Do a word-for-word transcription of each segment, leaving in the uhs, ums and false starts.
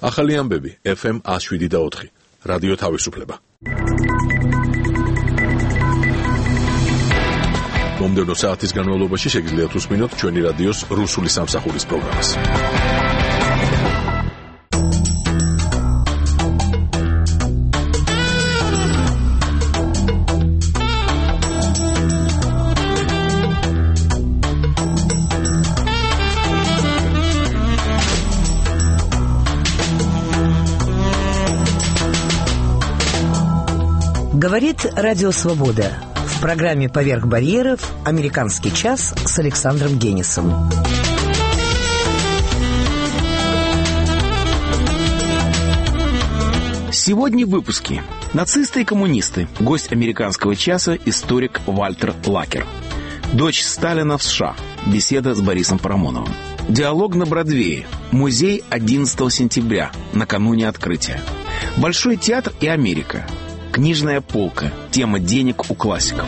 ახალი ამბები ეფ ემ one oh seven point four რადიო თავისუფლება. მომდევნო საათის განმავლობაში შეგიძლიათ უსმინოთ ჩვენი რადიოს რუსული სამსახურის პროგრამას. Говорит Радио Свобода. В программе «Поверх барьеров» «Американский час» с Александром Генисом. Сегодня в выпуске. Нацисты и коммунисты. Гость «Американского часа» историк Вальтер Лакер. Дочь Сталина в США. Беседа с Борисом Парамоновым. Диалог на Бродвее. Музей одиннадцатого сентября. Накануне открытия. Большой театр и Америка. Книжная полка. Тема денег у классиков.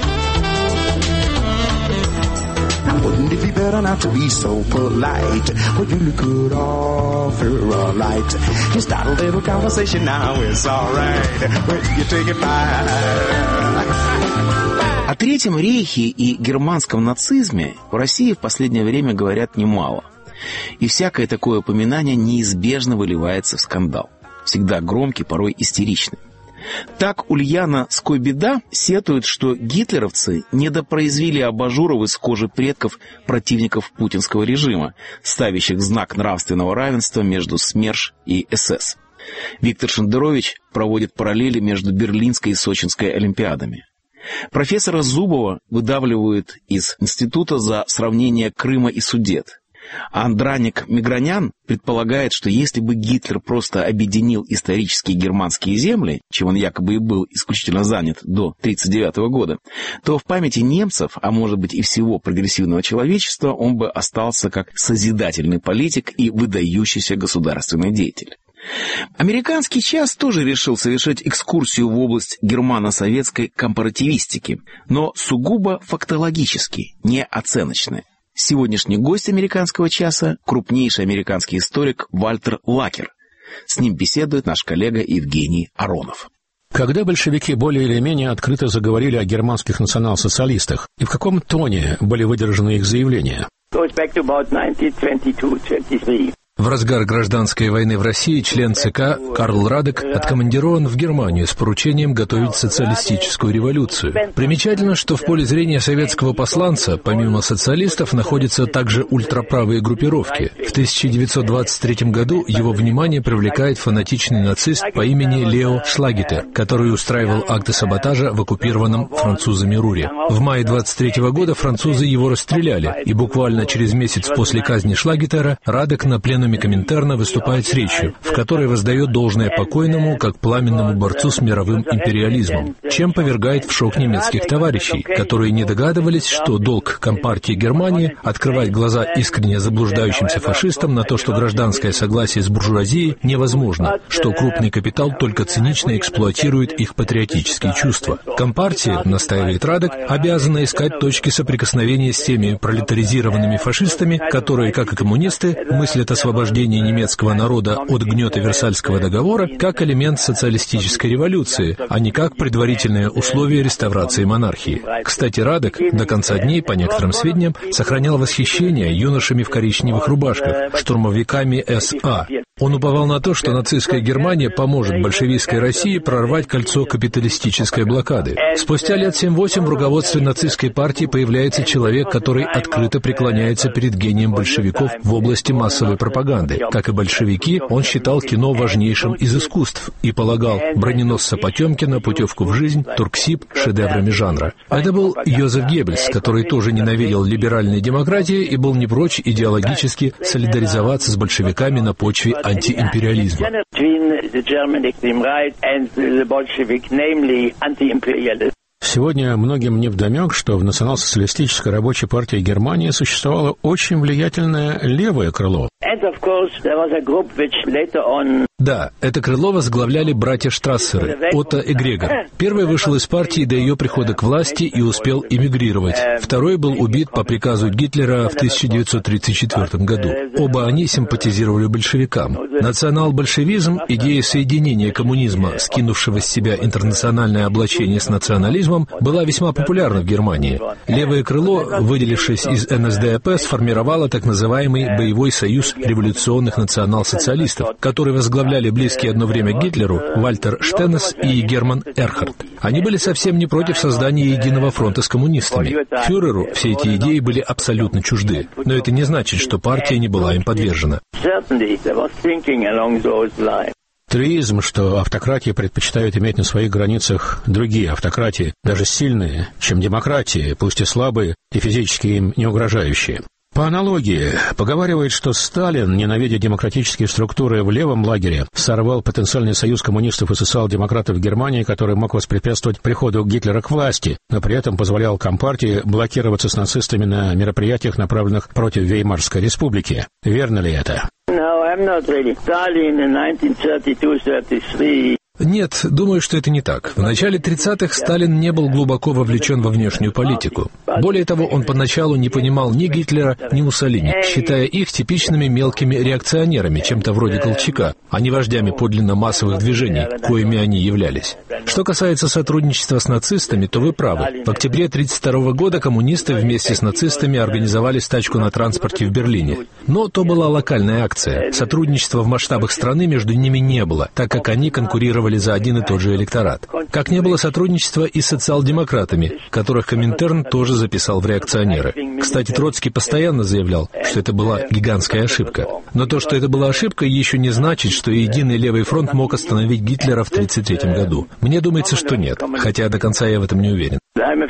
О Третьем рейхе и германском нацизме в России в последнее время говорят немало. И всякое такое упоминание неизбежно выливается в скандал. Всегда громкий, порой истеричный. Так Ульяна Скойбеда сетует, что гитлеровцы недопроизвели абажуров из кожи предков противников путинского режима, ставящих знак нравственного равенства между СМЕРШ и эс эс. Виктор Шендерович проводит параллели между Берлинской и Сочинской олимпиадами. Профессора Зубова выдавливают из института за сравнение Крыма и Судет. А Андраник Мигранян предполагает, что если бы Гитлер просто объединил исторические германские земли, чем он якобы и был исключительно занят до тысяча девятьсот тридцать девятого года, то в памяти немцев, а может быть и всего прогрессивного человечества, он бы остался как созидательный политик и выдающийся государственный деятель. Американский час тоже решил совершить экскурсию в область германо-советской компаративистики, но сугубо фактологически, не оценочной. Сегодняшний гость «Американского часа» – крупнейший американский историк Вальтер Лакер. С ним беседует наш коллега Евгений Аронов. Когда большевики более или менее открыто заговорили о германских национал-социалистах, и в каком тоне были выдержаны их заявления? В разгар гражданской войны в России член ЦК Карл Радек откомандирован в Германию с поручением готовить социалистическую революцию. Примечательно, что в поле зрения советского посланца, помимо социалистов, находятся также ультраправые группировки. В тысяча девятьсот двадцать третьем году его внимание привлекает фанатичный нацист по имени Лео Шлагетер, который устраивал акты саботажа в оккупированном французами Руре. В мае двадцать третьего года французы его расстреляли, и буквально через месяц после казни Шлагетера Радек на пленуме Коминтерна выступает с речью, в которой воздает должное покойному как пламенному борцу с мировым империализмом, чем повергает в шок немецких товарищей, которые не догадывались, что долг Компартии Германии — открывать глаза искренне заблуждающимся фашистам на то, что гражданское согласие с буржуазией невозможно, что крупный капитал только цинично эксплуатирует их патриотические чувства. Компартия, настаивает Радек, обязана искать точки соприкосновения с теми пролетаризированными фашистами, которые, как и коммунисты, мыслят о освобождении немецкого народа от гнета Версальского договора как элемент социалистической революции, а не как предварительное условие реставрации монархии. Кстати, Радек до конца дней, по некоторым сведениям, сохранял восхищение юношами в коричневых рубашках, штурмовиками эс а. Он уповал на то, что нацистская Германия поможет большевистской России прорвать кольцо капиталистической блокады. Спустя лет семь-восемь в руководстве нацистской партии появляется человек, который открыто преклоняется перед гением большевиков в области массовой пропаганды. Как и большевики, он считал кино важнейшим из искусств и полагал «Броненосца Потемкина», «Путевку в жизнь», «Турксиб» шедеврами жанра. Это был Йозеф Геббельс, который тоже ненавидел либеральной демократии и был не прочь идеологически солидаризоваться с большевиками на почве антиимпериализма. Сегодня многим невдомек, что в национал-социалистической рабочей партии Германии существовало очень влиятельное левое крыло. Да, это крыло возглавляли братья Штрассеры, Отто и Грегор. Первый вышел из партии до ее прихода к власти и успел эмигрировать. Второй был убит по приказу Гитлера в тысяча девятьсот тридцать четвёртом году. Оба они симпатизировали большевикам. Национал-большевизм, идея соединения коммунизма, скинувшего с себя интернациональное облачение с национализмом, была весьма популярна в Германии. Левое крыло, выделившись из эн эс дэ а пэ, сформировало так называемый Боевой союз революционных национал-социалистов, который возглавляли близкие одно время Гитлеру Вальтер Штеннес и Герман Эрхард. Они были совсем не против создания единого фронта с коммунистами. Фюреру все эти идеи были абсолютно чужды, но это не значит, что партия не была им подвержена. Трюизм, что автократии предпочитают иметь на своих границах другие автократии, даже сильные, чем демократии, пусть и слабые и физически им не угрожающие. По аналогии, поговаривает, что Сталин, ненавидя демократические структуры в левом лагере, сорвал потенциальный союз коммунистов и социал-демократов в Германии, который мог воспрепятствовать приходу Гитлера к власти, но при этом позволял Компартии блокироваться с нацистами на мероприятиях, направленных против Веймарской республики. Верно ли это? Нет, думаю, что это не так. В начале тридцатых Сталин не был глубоко вовлечен во внешнюю политику. Более того, он поначалу не понимал ни Гитлера, ни Муссолини, считая их типичными мелкими реакционерами, чем-то вроде Колчака, а не вождями подлинно массовых движений, коими они являлись. Что касается сотрудничества с нацистами, то вы правы. В октябре тридцать второго года коммунисты вместе с нацистами организовали стачку на транспорте в Берлине. Но то была локальная акция. Сотрудничества в масштабах страны между ними не было, так как они конкурировали за один и тот же электорат. Как не было сотрудничества и с социал-демократами, которых Коминтерн тоже записал в реакционеры. Кстати, Троцкий постоянно заявлял, что это была гигантская ошибка. Но то, что это была ошибка, еще не значит, что единый левый фронт мог остановить Гитлера в тридцать третьем году. Мне думается, что нет, хотя до конца я в этом не уверен.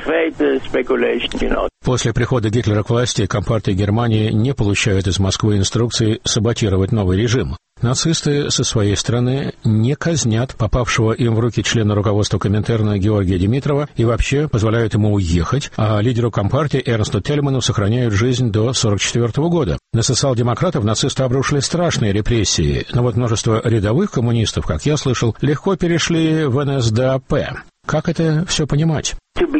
После прихода Гитлера к власти Компартия Германии не получает из Москвы инструкции саботировать новый режим. Нацисты со своей стороны не казнят попавшего им в руки члена руководства Коминтерна Георгия Димитрова и вообще позволяют ему уехать, а лидеру Компартии Эрнсту Тельману сохраняют жизнь до сорок четвёртого года. На социал-демократов нацисты обрушили страшные репрессии, но вот множество рядовых коммунистов, как я слышал, легко перешли в эн эс дэ а пэ. Как это все понимать?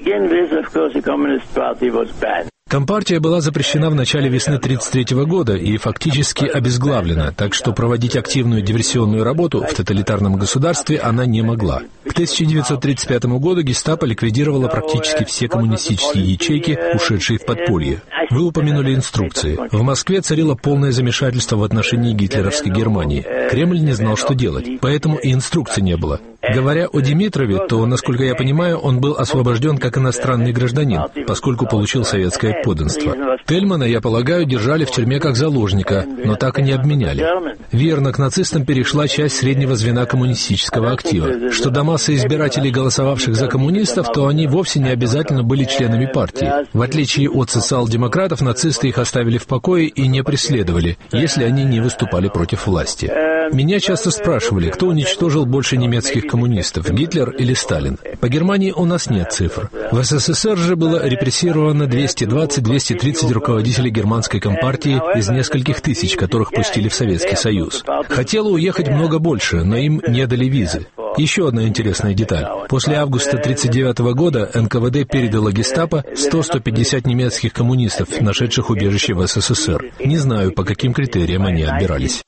Компартия была запрещена в начале весны тридцать третьего года и фактически обезглавлена, так что проводить активную диверсионную работу в тоталитарном государстве она не могла. К тысяча девятьсот тридцать пятому году гестапо ликвидировало практически все коммунистические ячейки, ушедшие в подполье. Вы упомянули инструкции. В Москве царило полное замешательство в отношении гитлеровской Германии. Кремль не знал, что делать, поэтому и инструкций не было. Говоря о Димитрове, то, насколько я понимаю, он был освобожден как иностранный гражданин, поскольку получил советское подданство. Тельмана, я полагаю, держали в тюрьме как заложника, но так и не обменяли. Верно, к нацистам перешла часть среднего звена коммунистического актива. Что до массы избирателей, голосовавших за коммунистов, то они вовсе не обязательно были членами партии. В отличие от социал-демократов, нацисты их оставили в покое и не преследовали, если они не выступали против власти. Меня часто спрашивали, кто уничтожил больше немецких коммунистов, Гитлер или Сталин. По Германии у нас нет цифр. В эс эс эс эр же было репрессировано двести двадцать - двести тридцать руководителей германской компартии из нескольких тысяч, которых пустили в Советский Союз. Хотело уехать много больше, но им не дали визы. Еще одна интересная деталь. После августа тридцать девятого года эн ка вэ дэ передало гестапо сто - сто пятьдесят немецких коммунистов, нашедших убежище в эс эс эс эр. Не знаю, по каким критериям они отбирались.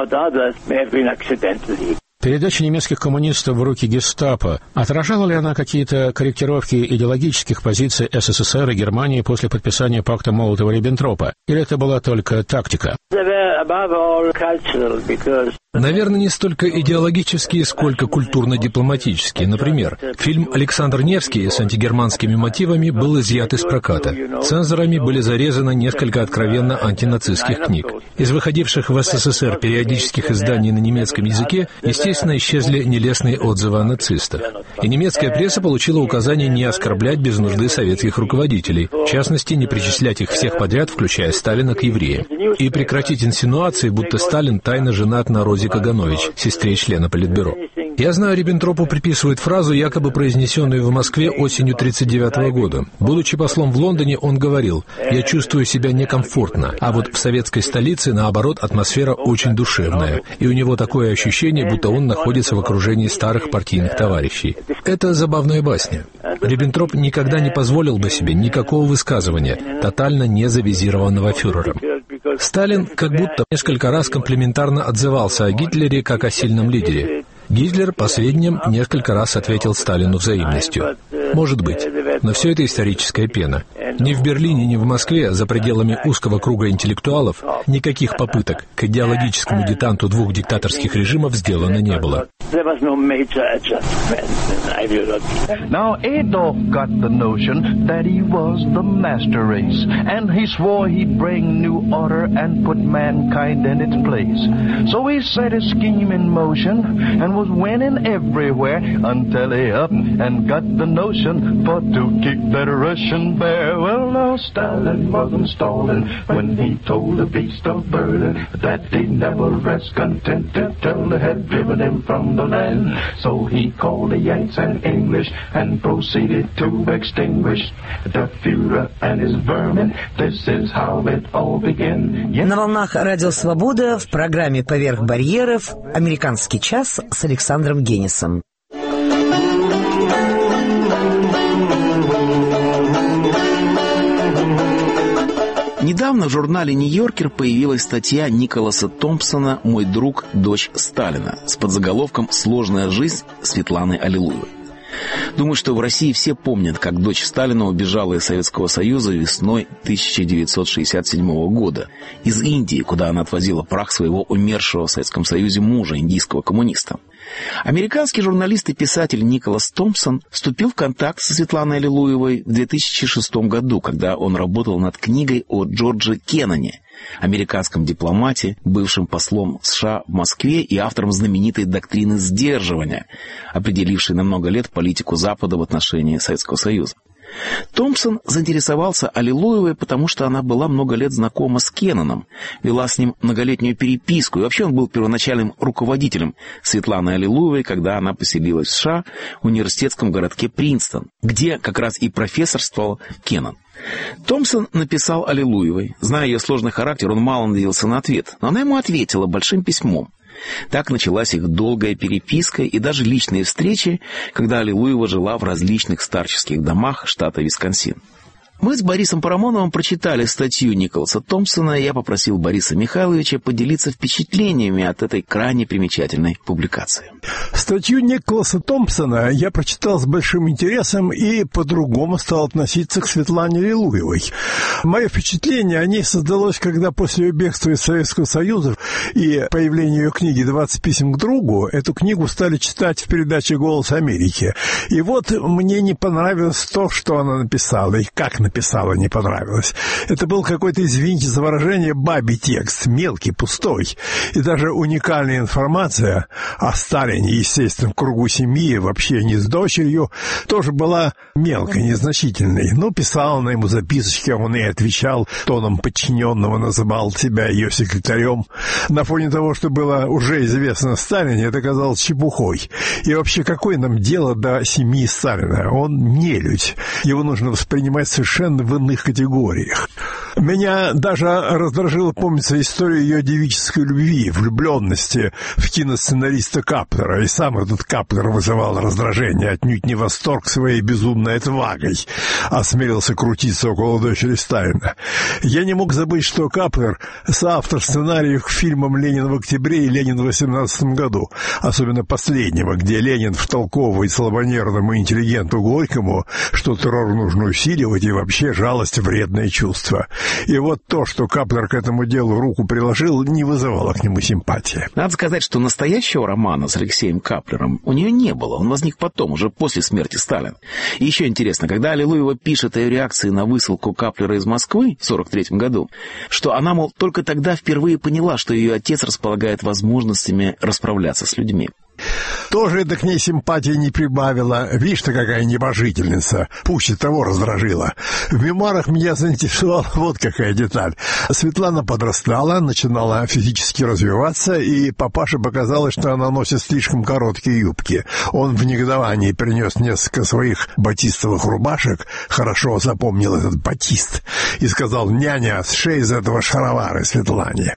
Передача немецких коммунистов в руки гестапо, отражала ли она какие-то корректировки идеологических позиций эс эс эс эр и Германии после подписания пакта Молотова-Риббентропа? Или это была только тактика? Наверное, не столько идеологические, сколько культурно-дипломатические. Например, фильм «Александр Невский» с антигерманскими мотивами был изъят из проката. Цензорами были зарезаны несколько откровенно антинацистских книг. Из выходивших в эс эс эс эр периодических изданий на немецком языке, естественно, исчезли нелестные отзывы о нацистах. И немецкая пресса получила указание не оскорблять без нужды советских руководителей, в частности, не причислять их всех подряд, включая Сталина, к евреям. И прекратить инсинуации, будто Сталин тайно женат на Розе Каганович, сестре члена Политбюро. Я знаю, Риббентропу приписывают фразу, якобы произнесенную в Москве осенью тридцать девятого года. Будучи послом в Лондоне, он говорил: «Я чувствую себя некомфортно, а вот в советской столице, наоборот, атмосфера очень душевная, и у него такое ощущение, будто он находится в окружении старых партийных товарищей». Это забавная басня. Риббентроп никогда не позволил бы себе никакого высказывания, тотально не завизированного фюрером. Сталин как будто несколько раз комплиментарно отзывался о Гитлере как о сильном лидере. Гитлер последним несколько раз ответил Сталину взаимностью. Может быть, но все это историческая пена. Ни в Берлине, ни в Москве, за пределами узкого круга интеллектуалов, никаких попыток к идеологическому детанту двух диктаторских режимов сделано не было. Now Adolf got the notion that he was the master race, and he swore he'd bring new order and put mankind in its place. So he set his scheme in motion and was winning everywhere until he up and got the notion for to kick that Russian bear. Well, now Stalin wasn't stalling when he told the beast of burden that he'd never rest contented till they had driven him from the land. So he called the Yanks and English and proceeded to extinguish the Führer and his vermin. This is how it all began. На волнах Радио Свобода в программе «Поверх барьеров» «Американский час» с Александром Генисом. Недавно в журнале «Нью-Йоркер» появилась статья Николаса Томпсона «Мой друг, дочь Сталина» с подзаголовком «Сложная жизнь Светланы Аллилуевой». Думаю, что в России все помнят, как дочь Сталина убежала из Советского Союза весной тысяча девятьсот шестьдесят седьмого года из Индии, куда она отвозила прах своего умершего в Советском Союзе мужа, индийского коммуниста. Американский журналист и писатель Николас Томпсон вступил в контакт со Светланой Аллилуевой в две тысячи шестом году, когда он работал над книгой о Джордже Кеннане, американском дипломате, бывшим послом США в Москве и автором знаменитой доктрины сдерживания, определившей на много лет политику Запада в отношении Советского Союза. Томпсон заинтересовался Аллилуевой, потому что она была много лет знакома с Кеннаном, вела с ним многолетнюю переписку, и вообще он был первоначальным руководителем Светланы Аллилуевой, когда она поселилась в США в университетском городке Принстон, где как раз и профессорствовал Кеннан. Томпсон написал Аллилуевой. Зная ее сложный характер, он мало надеялся на ответ, но она ему ответила большим письмом. Так началась их долгая переписка и даже личные встречи, когда Аллилуева жила в различных старческих домах штата Висконсин. Мы с Борисом Парамоновым прочитали статью Николаса Томпсона, и я попросил Бориса Михайловича поделиться впечатлениями от этой крайне примечательной публикации. Статью Николаса Томпсона я прочитал с большим интересом и по-другому стал относиться к Светлане Аллилуевой. Мое впечатление о ней создалось, когда после ее бегства из Советского Союза и появления ее книги «двадцать писем к другу» эту книгу стали читать в передаче «Голос Америки». И вот мне не понравилось то, что она написала, и как написала, не понравилось. Это был какой-то, извините за выражение, бабий текст, мелкий, пустой. И даже уникальная информация о Сталине, естественно, в кругу семьи, в общении с дочерью, тоже была мелкой, незначительной. Но писала она ему записочки, он и отвечал тоном подчиненного, называл себя ее секретарем. На фоне того, что было уже известно о Сталине, это казалось чепухой. И вообще, какое нам дело до семьи Сталина? Он нелюдь. Его нужно воспринимать совершенно в иных категориях. Меня даже раздражила, помнится, история ее девической любви, влюбленности в киносценариста Каплера. И сам этот Каплер вызывал раздражение, отнюдь не восторг своей безумной отвагой, осмелился крутиться около дочери Сталина. Я не мог забыть, что Каплер — соавтор сценариев к фильмам «Ленин в октябре» и «Ленин в восемнадцатом году», особенно последнего, где Ленин втолковывает слабонервному интеллигенту Горькому, что террор нужно усиливать и вообще жалость — вредное чувство. И вот то, что Каплер к этому делу руку приложил, не вызывало к нему симпатии. Надо сказать, что настоящего романа с Алексеем Каплером у нее не было. Он возник потом, уже после смерти Сталина. И еще интересно, когда Аллилуева пишет о ее реакции на высылку Каплера из Москвы в сорок третьем году, что она, мол, только тогда впервые поняла, что ее отец располагает возможностями расправляться с людьми. Тоже это к ней симпатии не прибавила. Видишь ты, какая небожительница. Пуще того раздражила. В мемуарах меня заинтересовала вот какая деталь. Светлана подрастала, начинала физически развиваться, и папаше показалось, что она носит слишком короткие юбки. Он в негодовании принес несколько своих батистовых рубашек, хорошо запомнил этот батист, и сказал: «Няня, сшей из этого шаровары Светлане».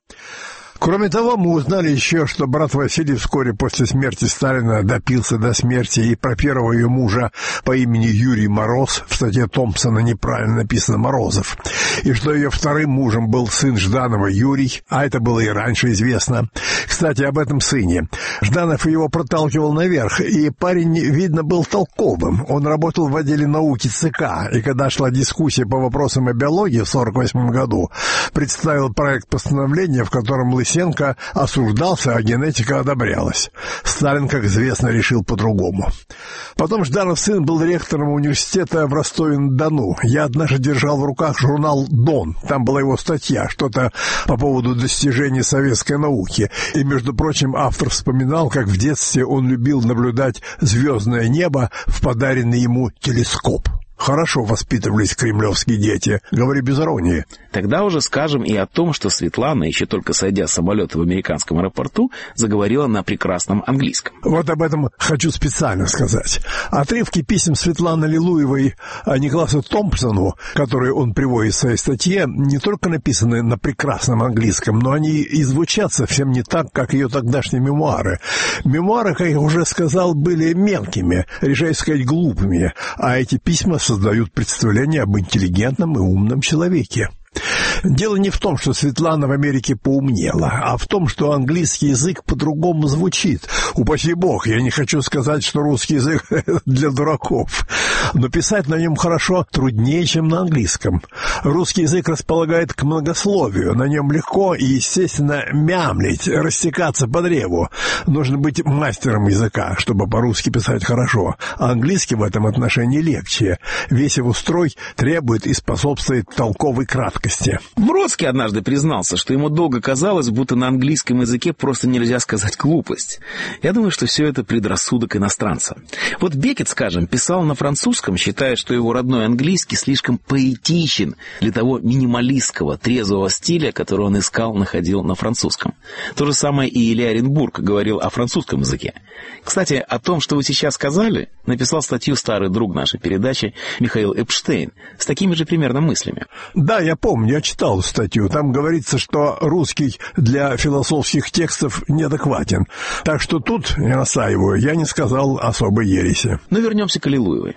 Кроме того, мы узнали еще, что брат Василий вскоре после смерти Сталина допился до смерти, и про первого ее мужа по имени Юрий Мороз, в статье Томпсона неправильно написано Морозов, и что ее вторым мужем был сын Жданова Юрий, а это было и раньше известно. Кстати, об этом сыне. Жданов его проталкивал наверх, и парень, видно, был толковым. Он работал в отделе науки ЦК, и когда шла дискуссия по вопросам о биологии в сорок восьмом году, представил проект постановления, в котором Лысенко осуждался, а генетика одобрялась. Сталин, как известно, решил по-другому. Потом Жданов сын был ректором университета в Ростове-на-Дону. Я однажды держал в руках журнал «Дон». Там была его статья, что-то по поводу достижений советской науки. И, между прочим, автор вспоминал, как в детстве он любил наблюдать звездное небо в подаренный ему телескоп. Хорошо воспитывались кремлевские дети, говорю без иронии. Тогда уже скажем и о том, что Светлана, еще только сойдя с самолета в американском аэропорту, заговорила на прекрасном английском. Вот об этом хочу специально сказать. Отрывки писем Светланы Лилуевой Николасу Томпсону, которые он приводит в своей статье, не только написаны на прекрасном английском, но они и звучат совсем не так, как ее тогдашние мемуары. Мемуары, как я уже сказал, были мелкими, решаю сказать, глупыми, а эти письма создают представление об интеллигентном и умном человеке. Дело не в том, что Светлана в Америке поумнела, а в том, что английский язык по-другому звучит. Упаси бог, я не хочу сказать, что русский язык для дураков, но писать на нем хорошо труднее, чем на английском. Русский язык располагает к многословию, на нем легко и, естественно, мямлить, растекаться по древу. Нужно быть мастером языка, чтобы по-русски писать хорошо, а английский в этом отношении легче. Весь его строй требует и способствует толковой краткости. Бродский однажды признался, что ему долго казалось, будто на английском языке просто нельзя сказать глупость. Я думаю, что все это предрассудок иностранца. Вот Беккет, скажем, писал на французском, считая, что его родной английский слишком поэтичен для того минималистского, трезвого стиля, который он искал, находил на французском. То же самое и Илья Оренбург говорил о французском языке. Кстати, о том, что вы сейчас сказали, написал статью старый друг нашей передачи Михаил Эпштейн с такими же примерно мыслями. Да, я помню, я читал статью. Там говорится, что русский для философских текстов неадекватен. Так что тут, я настаиваю, я не сказал особой ереси. Но вернемся к Лилуевой.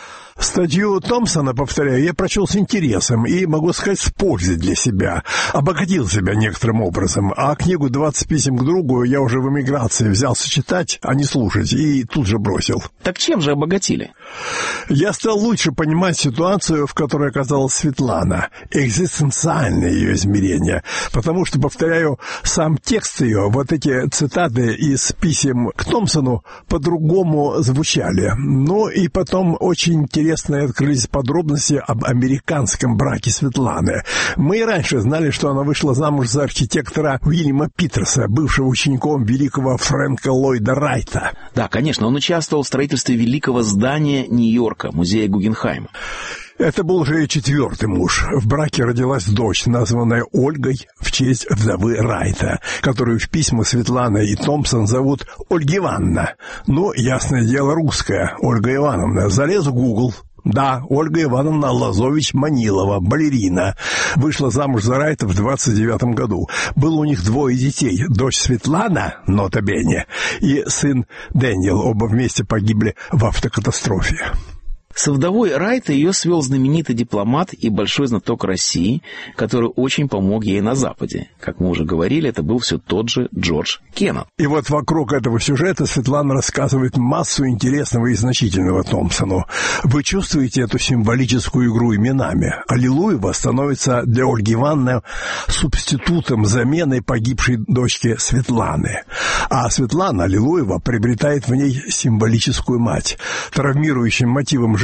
Статью Томпсона, повторяю, я прочел с интересом и, могу сказать, с пользой для себя. Обогатил себя некоторым образом. А книгу «двадцать писем к другу» я уже в эмиграции взялся читать, а не слушать, и тут же бросил. Так чем же обогатили? Я стал лучше понимать ситуацию, в которой оказалась Светлана, экзистенциальное ее измерение, потому что, повторяю, сам текст ее, вот эти цитаты из писем к Томпсону по-другому звучали. Ну и потом очень интересно открылись подробности об американском браке Светланы. Мы и раньше знали, что она вышла замуж за архитектора Уильяма Питерса, бывшего учеником великого Фрэнка Ллойда Райта. Да, конечно, он участвовал в строительстве великого здания Нью-Йорка, музея Гугенхайма. Это был уже четвертый муж. В браке родилась дочь, названная Ольгой в честь вдовы Райта, которую в письмах Светлана и Томпсон зовут Ольга Ивановна. Ну, ясное дело, русская Ольга Ивановна. Залез в Гугл. Да, Ольга Ивановна Лазович-Манилова, балерина, вышла замуж за Райта в двадцать девятом году. Было у них двое детей. Дочь Светлана, нота бене, и сын Дэниел. Оба вместе погибли в автокатастрофе. Со вдовой Райта ее свел знаменитый дипломат и большой знаток России, который очень помог ей на Западе. Как мы уже говорили, это был все тот же Джордж Кеннон. И вот вокруг этого сюжета Светлана рассказывает массу интересного и значительного Томпсону. Вы чувствуете эту символическую игру именами. А Лилуева становится для Ольги Ивановны субститутом, заменой погибшей дочки Светланы. А Светлана Лилуева приобретает в ней символическую мать. Травмирующим мотивом жизни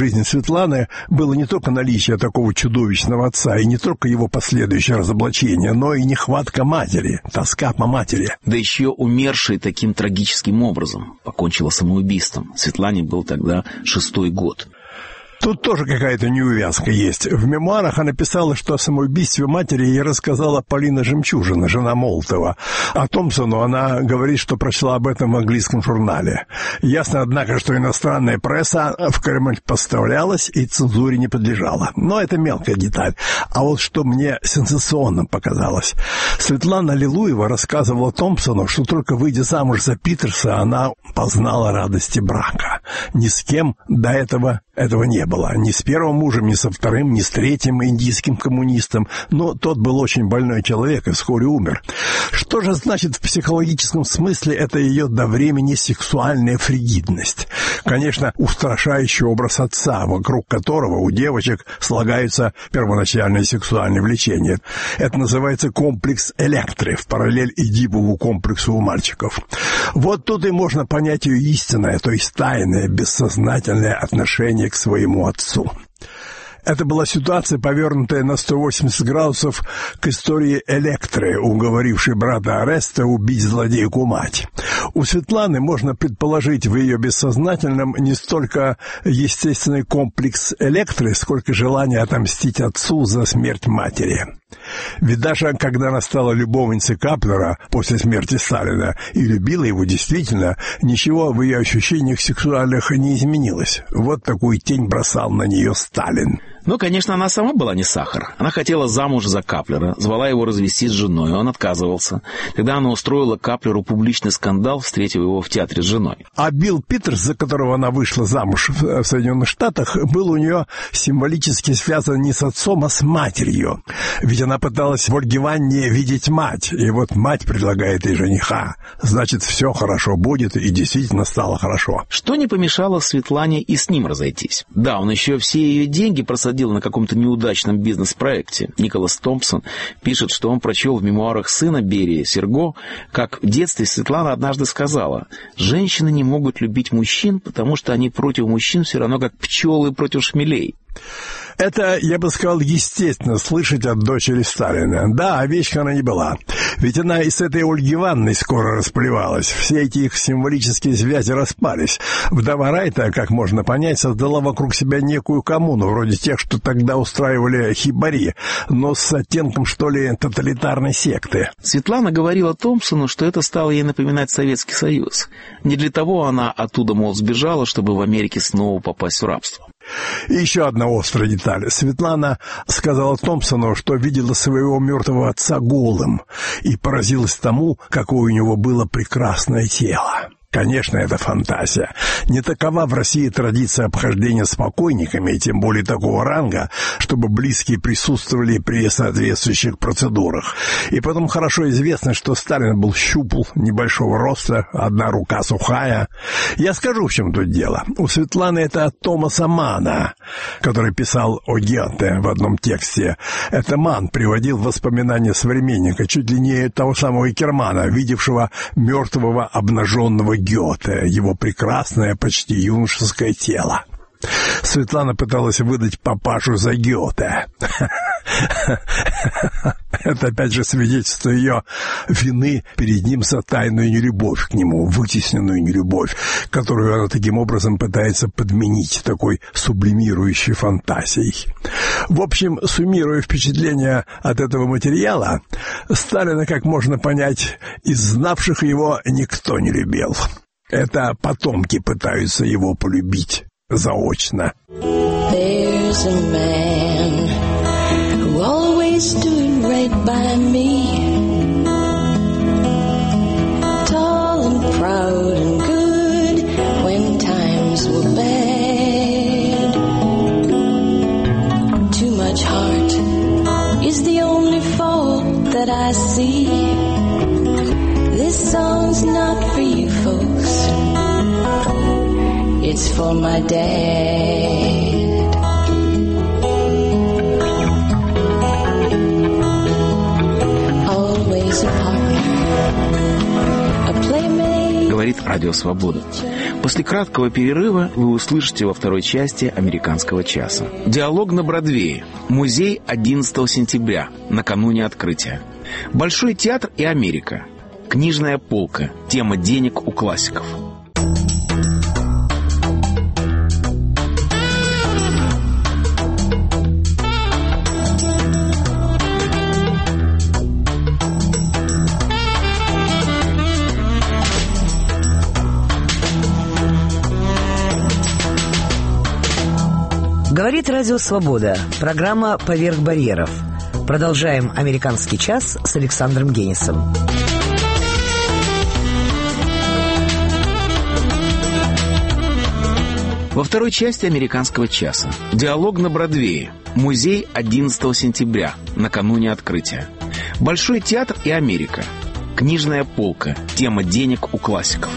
жизни Светланы было не только наличие такого чудовищного отца, и не только его последующее разоблачение, но и нехватка матери, тоска по матери. Да еще умершая таким трагическим образом, покончила самоубийством. Светлане был тогда шестой год. Тут тоже какая-то неувязка есть. В мемуарах она писала, что о самоубийстве матери ей рассказала Полина Жемчужина, жена Молотова. А Томпсону она говорит, что прочла об этом в английском журнале. Ясно, однако, что иностранная пресса в Кремль поставлялась и цензуре не подлежала. Но это мелкая деталь. А вот что мне сенсационным показалось. Светлана Аллилуева рассказывала Томпсону, что только выйдя замуж за Питерса, она познала радости брака. Ни с кем до этого этого не было. Ни с первым мужем, ни со вторым, ни с третьим индийским коммунистом. Но тот был очень больной человек и вскоре умер. Что же значит в психологическом смысле это ее до времени сексуальная фригидность? Конечно, устрашающий образ отца, вокруг которого у девочек слагаются первоначальные сексуальные влечения. Это называется комплекс Электры, в параллель Эдипову комплексу у мальчиков. Вот тут и можно понять ее истинное, то есть тайное, бессознательное отношение к своему отцу. Это была ситуация, повернутая на сто восемьдесят градусов к истории Электры, уговорившей брата Ореста убить злодейку-мать. У Светланы можно предположить в ее бессознательном не столько естественный комплекс Электры, сколько желание отомстить отцу за смерть матери. Ведь даже когда она стала любовницей Каплера после смерти Сталина и любила его действительно, ничего в ее ощущениях сексуальных не изменилось. Вот такую тень бросал на нее Сталин. Ну, конечно, она сама была не сахар. Она хотела замуж за Каплера, звала его развестись с женой, он отказывался. Тогда она устроила Каплеру публичный скандал, встретив его в театре с женой. А Билл Питерс, за которого она вышла замуж в Соединенных Штатах, был у нее символически связан не с отцом, а с матерью. Ведь она пыталась в Ольге Ивановне видеть мать, и вот мать предлагает ей жениха. Значит, все хорошо будет, и действительно стало хорошо. Что не помешало Светлане и с ним разойтись. Да, он еще все ее деньги просадил на каком-то неудачном бизнес-проекте. Николас Томпсон пишет, что он прочел в мемуарах сына Берии, Серго, как в детстве Светлана однажды сказала: «Женщины не могут любить мужчин, потому что они против мужчин все равно как пчелы против шмелей». Это, я бы сказал, естественно слышать от дочери Сталина. Да, овечка она не была. Ведь она и с этой Ольги Ивановной скоро расплевалась. Все эти их символические связи распались. Вдова Райта, как можно понять, создала вокруг себя некую коммуну, вроде тех, что тогда устраивали хибари, но с оттенком, что ли, тоталитарной секты. Светлана говорила Томпсону, что это стало ей напоминать Советский Союз. Не для того она оттуда, мол, сбежала, чтобы в Америке снова попасть в рабство. И еще одна острая деталь. Светлана сказала Томпсону, что видела своего мертвого отца голым и поразилась тому, какое у него было прекрасное тело. Конечно, это фантазия. Не такова в России традиция обхождения с покойниками, и тем более такого ранга, чтобы близкие присутствовали при соответствующих процедурах. И потом хорошо известно, что Сталин был щупл, небольшого роста, одна рука сухая. Я скажу, в чем тут дело. У Светланы это от Томаса Манна, который писал о Гёте в одном тексте. Это Манн приводил в воспоминания современника, чуть ли не того самого Кермана, видевшего мертвого обнаженного Гёте, его прекрасное, почти юношеское тело. Светлана пыталась выдать папашу за Гёте. Это, опять же, свидетельство ее вины перед ним за тайную нелюбовь к нему, вытесненную нелюбовь, которую она таким образом пытается подменить такой сублимирующей фантазией. В общем, суммируя впечатления от этого материала, Сталина, как можно понять, из знавших его никто не любил. Это потомки пытаются его полюбить заочно. There's a man who always stood right by me, tall and proud and good when times were bad. Too much heart is the only fault that I see. This song's not for you folks, it's for my dad. Always a partner, a playmate. Говорит Радио Свобода. После краткого перерыва вы услышите во второй части «Американского часа». Диалог на Бродвее. Музей одиннадцатого сентября, накануне открытия. Большой театр и Америка. Книжная полка. Тема денег у классиков. Говорит Радио Свобода. Программа «Поверх барьеров». Продолжаем «Американский час» с Александром Генисом. Во второй части «Американского часа». Диалог на Бродвее. Музей одиннадцатого сентября, накануне открытия. Большой театр и Америка. Книжная полка. Тема денег у классиков.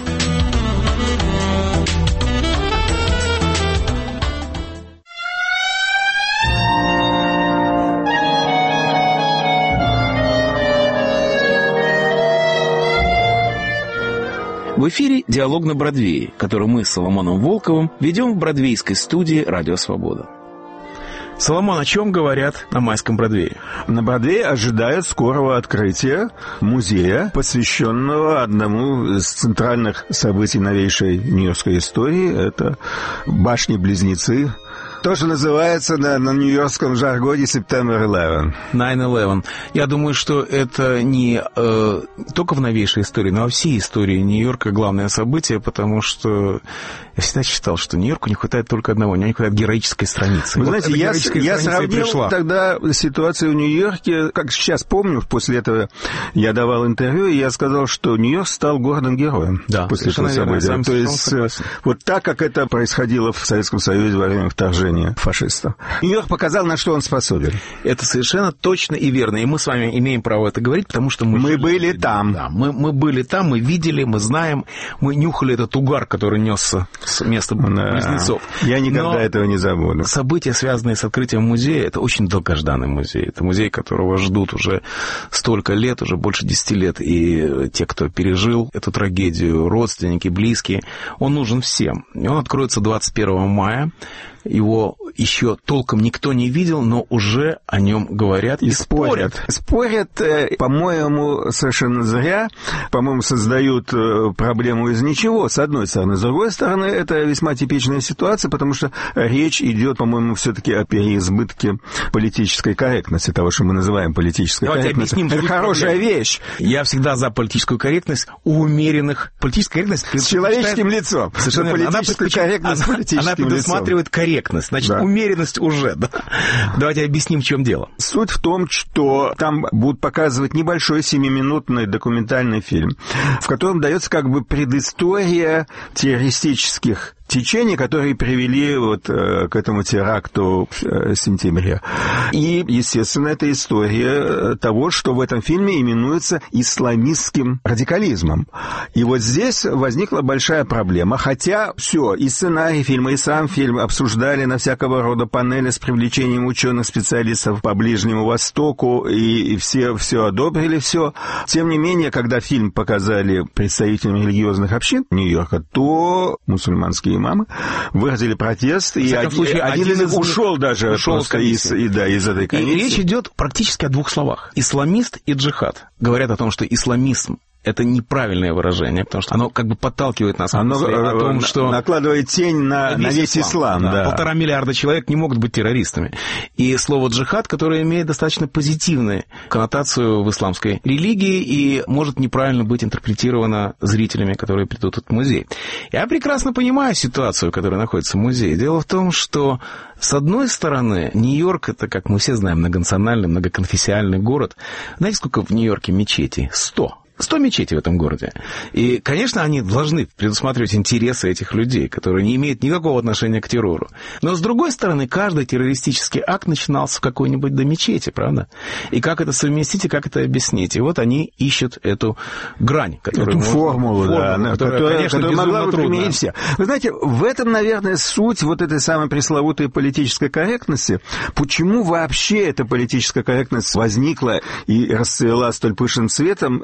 В эфире «Диалог на Бродвее», который мы с Соломоном Волковым ведем в бродвейской студии «Радио Свобода». Соломон, о чем говорят на майском Бродвее? На Бродвее ожидают скорого открытия музея, посвященного одному из центральных событий новейшей нью-йоркской истории. Это башни-близнецы. То, что называется на, на нью-йоркском жаргоне September eleven. nine eleven. Я думаю, что это не э, только в новейшей истории, но во всей истории Нью-Йорка главное событие, потому что я всегда считал, что Нью-Йорку не хватает только одного, у него не хватает героической страницы. Вы вот знаете, я, я сравнил тогда ситуацию в Нью-Йорке, как сейчас помню, после этого я давал интервью, и я сказал, что Нью-Йорк стал городом-героем. Да, после этого события. То есть вот так, как это происходило в Советском Союзе во время вторжения фашистов. Нью-Йорк показал, на что он способен. Это совершенно точно и верно. И мы с вами имеем право это говорить, потому что мы... Мы были там. Да, мы, мы были там, мы видели, мы знаем, мы нюхали этот угар, который несся с места да. близнецов. Я никогда Но этого не забуду. События, связанные с открытием музея, это очень долгожданный музей. Это музей, которого ждут уже столько лет, уже больше десяти лет. И те, кто пережил эту трагедию, родственники, близкие, он нужен всем. И он откроется двадцать первого мая. Его еще толком никто не видел, но уже о нем говорят и, и спорят. Спорят, спорят, по-моему, совершенно зря. По-моему, создают проблему из ничего, с одной стороны. С другой стороны, это весьма типичная ситуация, потому что речь идет, по-моему, все-таки о переизбытке политической корректности, того, что мы называем политической Давайте корректностью. Объясним, это хорошая проблема. Вещь. Я всегда за политическую корректность у умеренных. Политическая корректность... С человеческим лицом. Совершенно верно. Политическая корректность она, политическим она предусматривает лицом. Корректность. Значит, да. умеренность уже. Да. Давайте объясним, в чем дело. Суть в том, что там будут показывать небольшой семиминутный документальный фильм, в котором дается как бы предыстория террористических течения, которые привели вот э, к этому теракту в э, сентябре. И, естественно, это история того, что в этом фильме именуется исламистским радикализмом. И вот здесь возникла большая проблема, хотя все, и сценарий фильма, и сам фильм обсуждали на всякого рода панели с привлечением ученых-специалистов по Ближнему Востоку, и, и все, все одобрили, все. Тем не менее, когда фильм показали представителям религиозных общин Нью-Йорка, то мусульманские имамы выразили протест, и один, случае, один, один из них ушел даже ушел просто из, и, да, из этой комиссии. И речь идет практически о двух словах. Исламист и джихад. Говорят о том, что исламизм — это неправильное выражение, потому что оно как бы подталкивает нас оно о том, что... накладывает тень на, на весь ислам. Да, да. Полтора миллиарда человек не могут быть террористами. И слово «джихад», которое имеет достаточно позитивную коннотацию в исламской религии и может неправильно быть интерпретировано зрителями, которые придут в музей. Я прекрасно понимаю ситуацию, в которой находится музей. Дело в том, что, с одной стороны, Нью-Йорк — это, как мы все знаем, многонациональный, многоконфессиональный город. Знаете, сколько в Нью-Йорке мечетей? Сто. Сто мечетей в этом городе. И, конечно, они должны предусматривать интересы этих людей, которые не имеют никакого отношения к террору. Но, с другой стороны, каждый террористический акт начинался в какой-нибудь до мечети, правда? И как это совместить, и как это объяснить? И вот они ищут эту грань, которую... Эту можно... формулу, формулу, да, которая, которая, конечно, которая могла бы применить все. Вы знаете, в этом, наверное, суть вот этой самой пресловутой политической корректности. Почему вообще эта политическая корректность возникла и расцвела столь пышным цветом с начала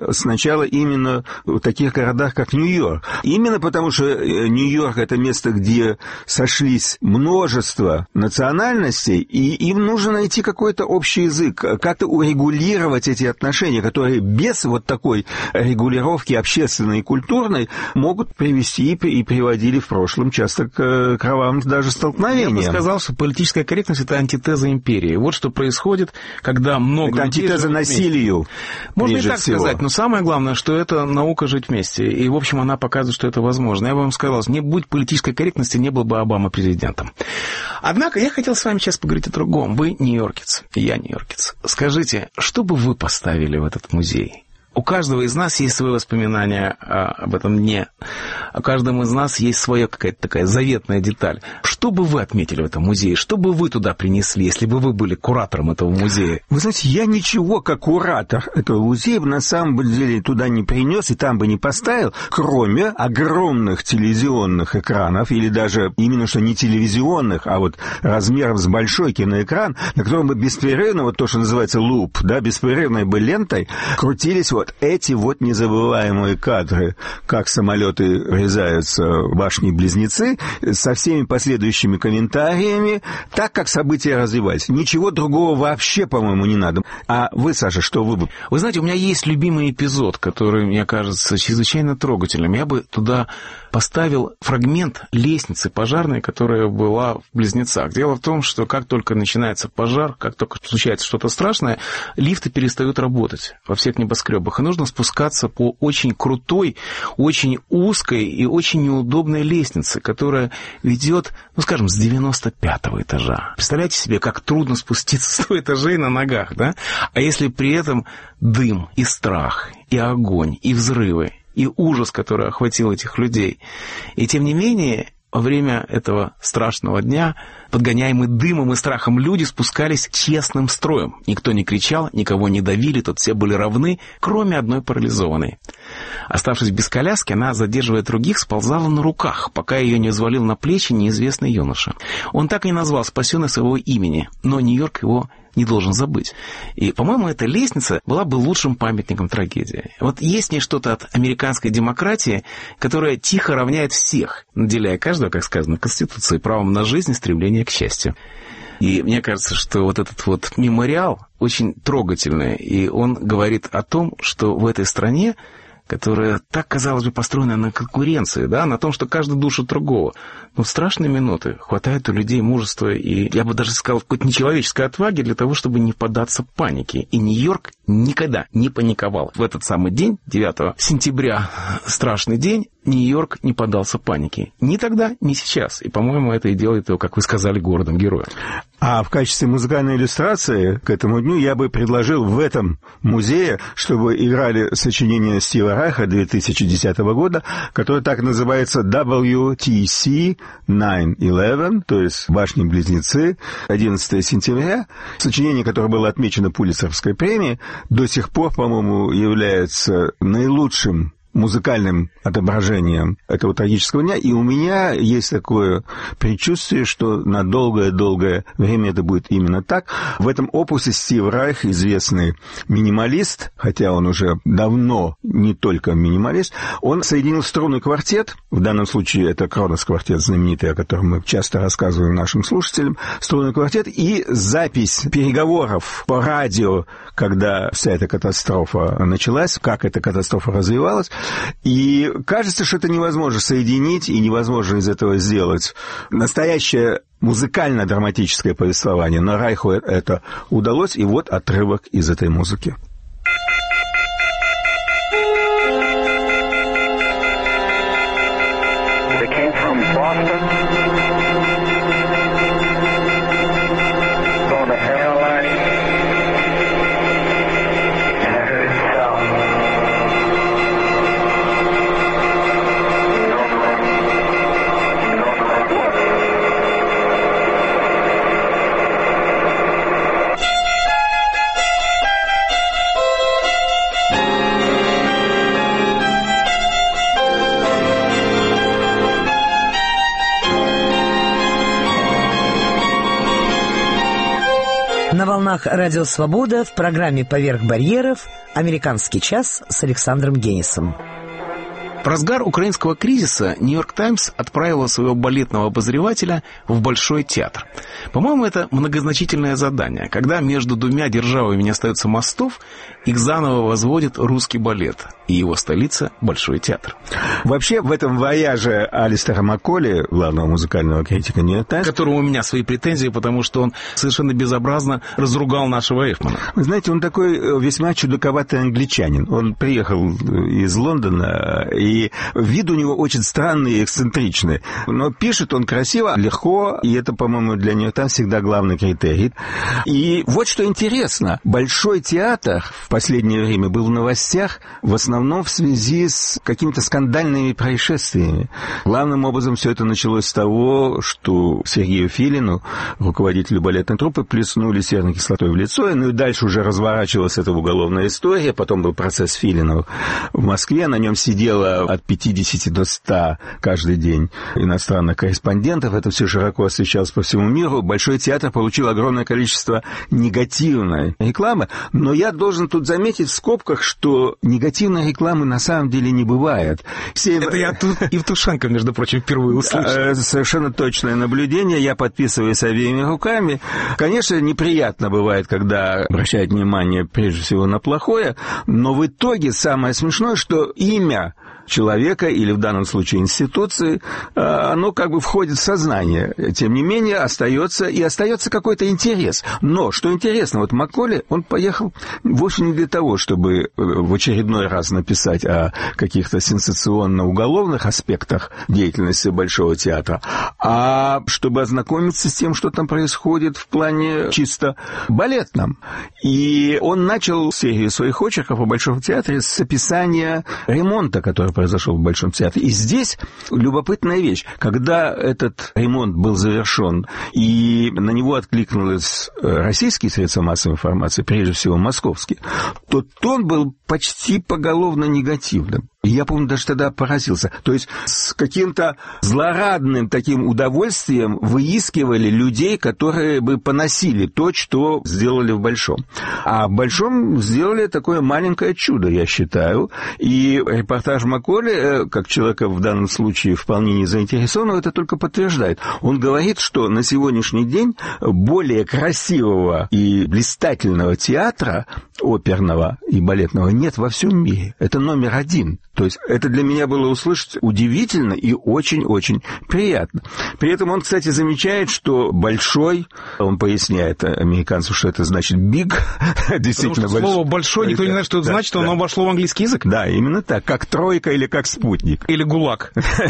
звучало именно в таких городах, как Нью-Йорк. Именно потому, что Нью-Йорк — это место, где сошлись множество национальностей, и им нужно найти какой-то общий язык, как-то урегулировать эти отношения, которые без вот такой регулировки общественной и культурной могут привести и приводили в прошлом часто к кровавым даже столкновениям. Я бы сказал, что политическая корректность — это антитеза империи. Вот что происходит, когда много это людей... антитеза насилию. Можно и так всего. сказать, но самое главное, что это наука жить вместе. И, в общем, она показывает, что это возможно. Я бы вам сказал, не будь политической корректности, не был бы Обама президентом. Однако я хотел с вами сейчас поговорить о другом. Вы нью-йоркец, я нью-йоркец. Скажите, что бы вы поставили в этот музей? У каждого из нас есть свои воспоминания об этом дне. У каждого из нас есть своя какая-то такая заветная деталь. Что бы вы отметили в этом музее? Что бы вы туда принесли, если бы вы были куратором этого музея? Вы знаете, я ничего как куратор этого музея на самом деле туда не принес и там бы не поставил, кроме огромных телевизионных экранов, или даже именно что не телевизионных, а вот размером с большой киноэкран, на котором бы беспрерывно, вот то, что называется луп, да, беспрерывной бы лентой крутились вот эти вот незабываемые кадры, как самолеты врезаются в башни-близнецы, со всеми последующими комментариями, так как события развивались. Ничего другого вообще, по-моему, не надо. А вы, Саша, что вы бы... Вы знаете, у меня есть любимый эпизод, который, мне кажется, чрезвычайно трогательным. Я бы туда поставил фрагмент лестницы пожарной, которая была в Близнецах. Дело в том, что как только начинается пожар, как только случается что-то страшное, лифты перестают работать во всех небоскребах. И нужно спускаться по очень крутой, очень узкой и очень неудобной лестнице, которая ведет, ну, скажем, с девяносто пятого этажа. Представляете себе, как трудно спуститься с сто этажей на ногах, да? А если при этом дым и страх, и огонь, и взрывы, и ужас, который охватил этих людей. И тем не менее, во время этого страшного дня, подгоняемые дымом и страхом, люди спускались честным строем. Никто не кричал, никого не давили, тут все были равны, кроме одной парализованной. Оставшись без коляски, она, задерживая других, сползала на руках, пока ее не взвалил на плечи неизвестный юноша. Он так и не назвал спасенный своего имени, но Нью-Йорк его не должен забыть. И, по-моему, эта лестница была бы лучшим памятником трагедии. Вот есть в ней что-то от американской демократии, которая тихо равняет всех, наделяя каждого, как сказано в Конституции, правом на жизнь и стремление к счастью. И мне кажется, что вот этот вот мемориал очень трогательный, и он говорит о том, что в этой стране, которая так, казалось бы, построена на конкуренции, да, на том, что каждый душит другого. Но в страшные минуты хватает у людей мужества и, я бы даже сказал, какой-то нечеловеческой отваги для того, чтобы не поддаться панике. И Нью-Йорк никогда не паниковал. В этот самый день, девятого сентября, страшный день, Нью-Йорк не поддался панике. Ни тогда, ни сейчас. И, по-моему, это и делает его, как вы сказали, городом-героем. А в качестве музыкальной иллюстрации к этому дню я бы предложил в этом музее, чтобы играли сочинения Стива Райха две тысячи десятого года, которое так называется дабл ю ти си девять одиннадцать, то есть «Башни-близнецы», одиннадцатого сентября. Сочинение, которое было отмечено Пулитцеровской премией, до сих пор, по-моему, является наилучшим музыкальным отображением этого трагического дня, и у меня есть такое предчувствие, что на долгое-долгое время это будет именно так. В этом опусе Стив Райх, известный минималист, хотя он уже давно не только минималист, он соединил струнный квартет, в данном случае это Кронос-квартет знаменитый, о котором мы часто рассказываем нашим слушателям, струнный квартет и запись переговоров по радио, когда вся эта катастрофа началась, как эта катастрофа развивалась. И кажется, что это невозможно соединить и невозможно из этого сделать настоящее музыкально-драматическое повествование. Но Райху это удалось, и вот отрывок из этой музыки. волнах Радио Свобода в программе «Поверх барьеров» «Американский час» с Александром Генисом. В разгар украинского кризиса «Нью-Йорк Таймс» отправила своего балетного обозревателя в Большой театр. По-моему, это многозначительное задание. Когда между двумя державами не остается мостов, их заново возводит русский балет, и его столица – Большой театр. Вообще, в этом вояже Алистера Макколи, главного музыкального критика «Нью-Йорк Таймс», к которому у меня свои претензии, потому что он совершенно безобразно разругал нашего Эйфмана. Вы знаете, он такой весьма чудаковатый англичанин. Он приехал из Лондона, и вид у него очень странный и эксцентричный. Но пишет он красиво, легко, и это, по-моему, для «Нью-Йорк Таймс» всегда главный критерий. И вот что интересно. Большой театр в последнее время был в новостях в основном в связи с какими-то скандальными происшествиями. Главным образом все это началось с того, что Сергею Филину, руководителю балетной труппы, плеснули серной кислотой в лицо, ну и дальше уже разворачивалась эта уголовная история. Потом был процесс Филина в Москве, на нем сидело от пятидесяти до ста каждый день иностранных корреспондентов. Это все широко освещалось по всему миру. Большой театр получил огромное количество негативной рекламы, но я должен тут заметить в скобках, что негативной рекламы на самом деле не бывает. Все... Это я тут Евтушенко, между прочим, впервые услышал. Совершенно точное наблюдение. Я подписываюсь обеими руками. Конечно, неприятно бывает, когда обращают внимание прежде всего на плохое, но в итоге самое смешное, что имя человека, или в данном случае институции, оно как бы входит в сознание. Тем не менее, остается и остается какой-то интерес. Но, что интересно, вот Макколи, он поехал вовсе не для того, чтобы в очередной раз написать о каких-то сенсационно-уголовных аспектах деятельности Большого театра, а чтобы ознакомиться с тем, что там происходит в плане чисто балетном. И он начал серию своих очерков о Большом театре с описания ремонта, который произошел в Большом театре. И здесь любопытная вещь. Когда этот ремонт был завершен, и на него откликнулись российские средства массовой информации, прежде всего московские, то тон был почти поголовно негативным. И я, помню, даже тогда поразился. То есть с каким-то злорадным таким удовольствием выискивали людей, которые бы поносили то, что сделали в Большом. А в Большом сделали такое маленькое чудо, я считаю. И репортаж Макколи, как человека в данном случае вполне не заинтересованного, это только подтверждает. Он говорит, что на сегодняшний день более красивого и блистательного театра, оперного и балетного, нет во всем мире. Это номер один. То есть это для меня было услышать удивительно и очень-очень приятно. При этом он, кстати, замечает, что большой, он поясняет американцу, что это значит big, действительно большой. Слово большой, никто не знает, что это да, значит, да. Оно вошло в английский язык. Да, именно так, как тройка или как спутник. Или гулаг.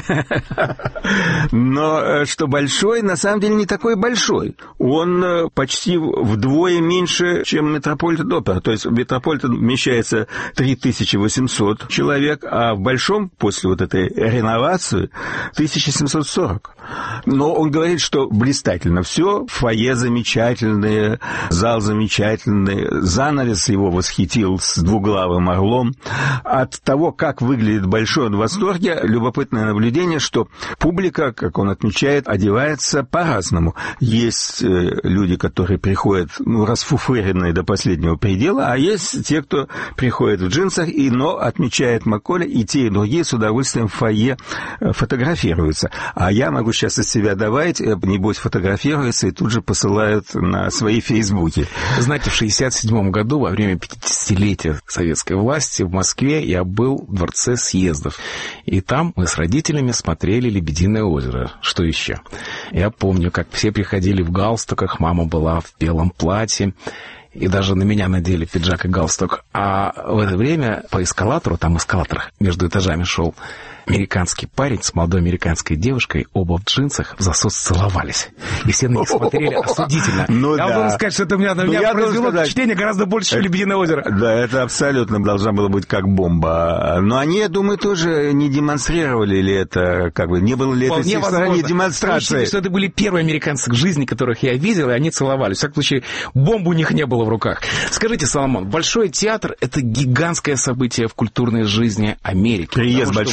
Но что большой, на самом деле не такой большой. Он почти вдвое меньше, чем Метрополитен-опера. То есть в Метрополитен вмещается три тысячи восемьсот человек, а в Большом, после вот этой реновации, тысяча семьсот сорок. Но он говорит, что блистательно все, фойе замечательное, зал замечательный, занавес его восхитил с двуглавым орлом. От того, как выглядит Большой, он в восторге. Любопытное наблюдение, что публика, как он отмечает, одевается по-разному. Есть люди, которые приходят, ну, расфуфыренные до последнего предела, а есть те, кто приходит в джинсах, и, но, отмечает Макколи, и те, и другие с удовольствием в фойе фотографируются. А я могу сейчас из себя добавить, небось фотографируются и тут же посылают на свои фейсбуки. Знаете, в шестьдесят седьмом году, во время пятидесятилетия советской власти, в Москве я был в Дворце съездов. И там мы с родителями смотрели «Лебединое озеро». Что еще? Я помню, как все приходили в галстуках, мама была в белом платье. И даже на меня надели пиджак и галстук. А в это время по эскалатору, там эскалатор между этажами шел, американский парень с молодой американской девушкой, оба в джинсах, в засос целовались. И все на них смотрели осудительно. Ну, я да. должен сказать, что это меня, на меня произвело впечатление гораздо больше, чем «Лебединое озеро». Да, это абсолютно должна была быть как бомба. Но они, я думаю, тоже не демонстрировали ли это, как бы, не было ли это с их стороны демонстрации. Что это были первые американцы в жизни, которых я видел, и они целовались. В всяком случае, бомбы у них не было в руках. Скажите, Соломон, Большой театр — это гигантское событие в культурной жизни Америки. Приезд Большого театра.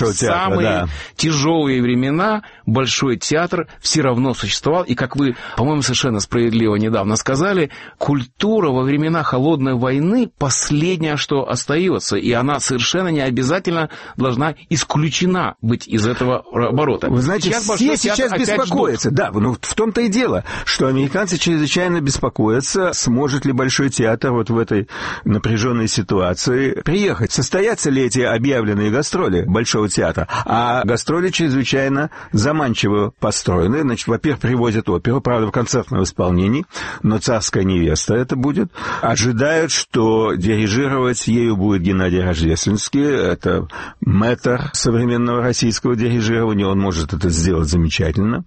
самые да. тяжелые времена Большой театр все равно существовал. И, как вы, по-моему, совершенно справедливо недавно сказали, культура во времена Холодной войны последняя, что остается. И она совершенно не обязательно должна исключена быть из этого оборота. Вы знаете, сейчас все сейчас беспокоятся. Ждут. Да, ну в том-то и дело, что американцы чрезвычайно беспокоятся, сможет ли Большой театр вот в этой напряженной ситуации приехать. Состоятся ли эти объявленные гастроли Большого театра? А гастроли чрезвычайно заманчиво построены. Значит, во-первых, привозят оперу, правда, в концертном исполнении, но «Царская невеста» это будет. Ожидают, что дирижировать ею будет Геннадий Рождественский. Это мэтр современного российского дирижирования. Он может это сделать замечательно.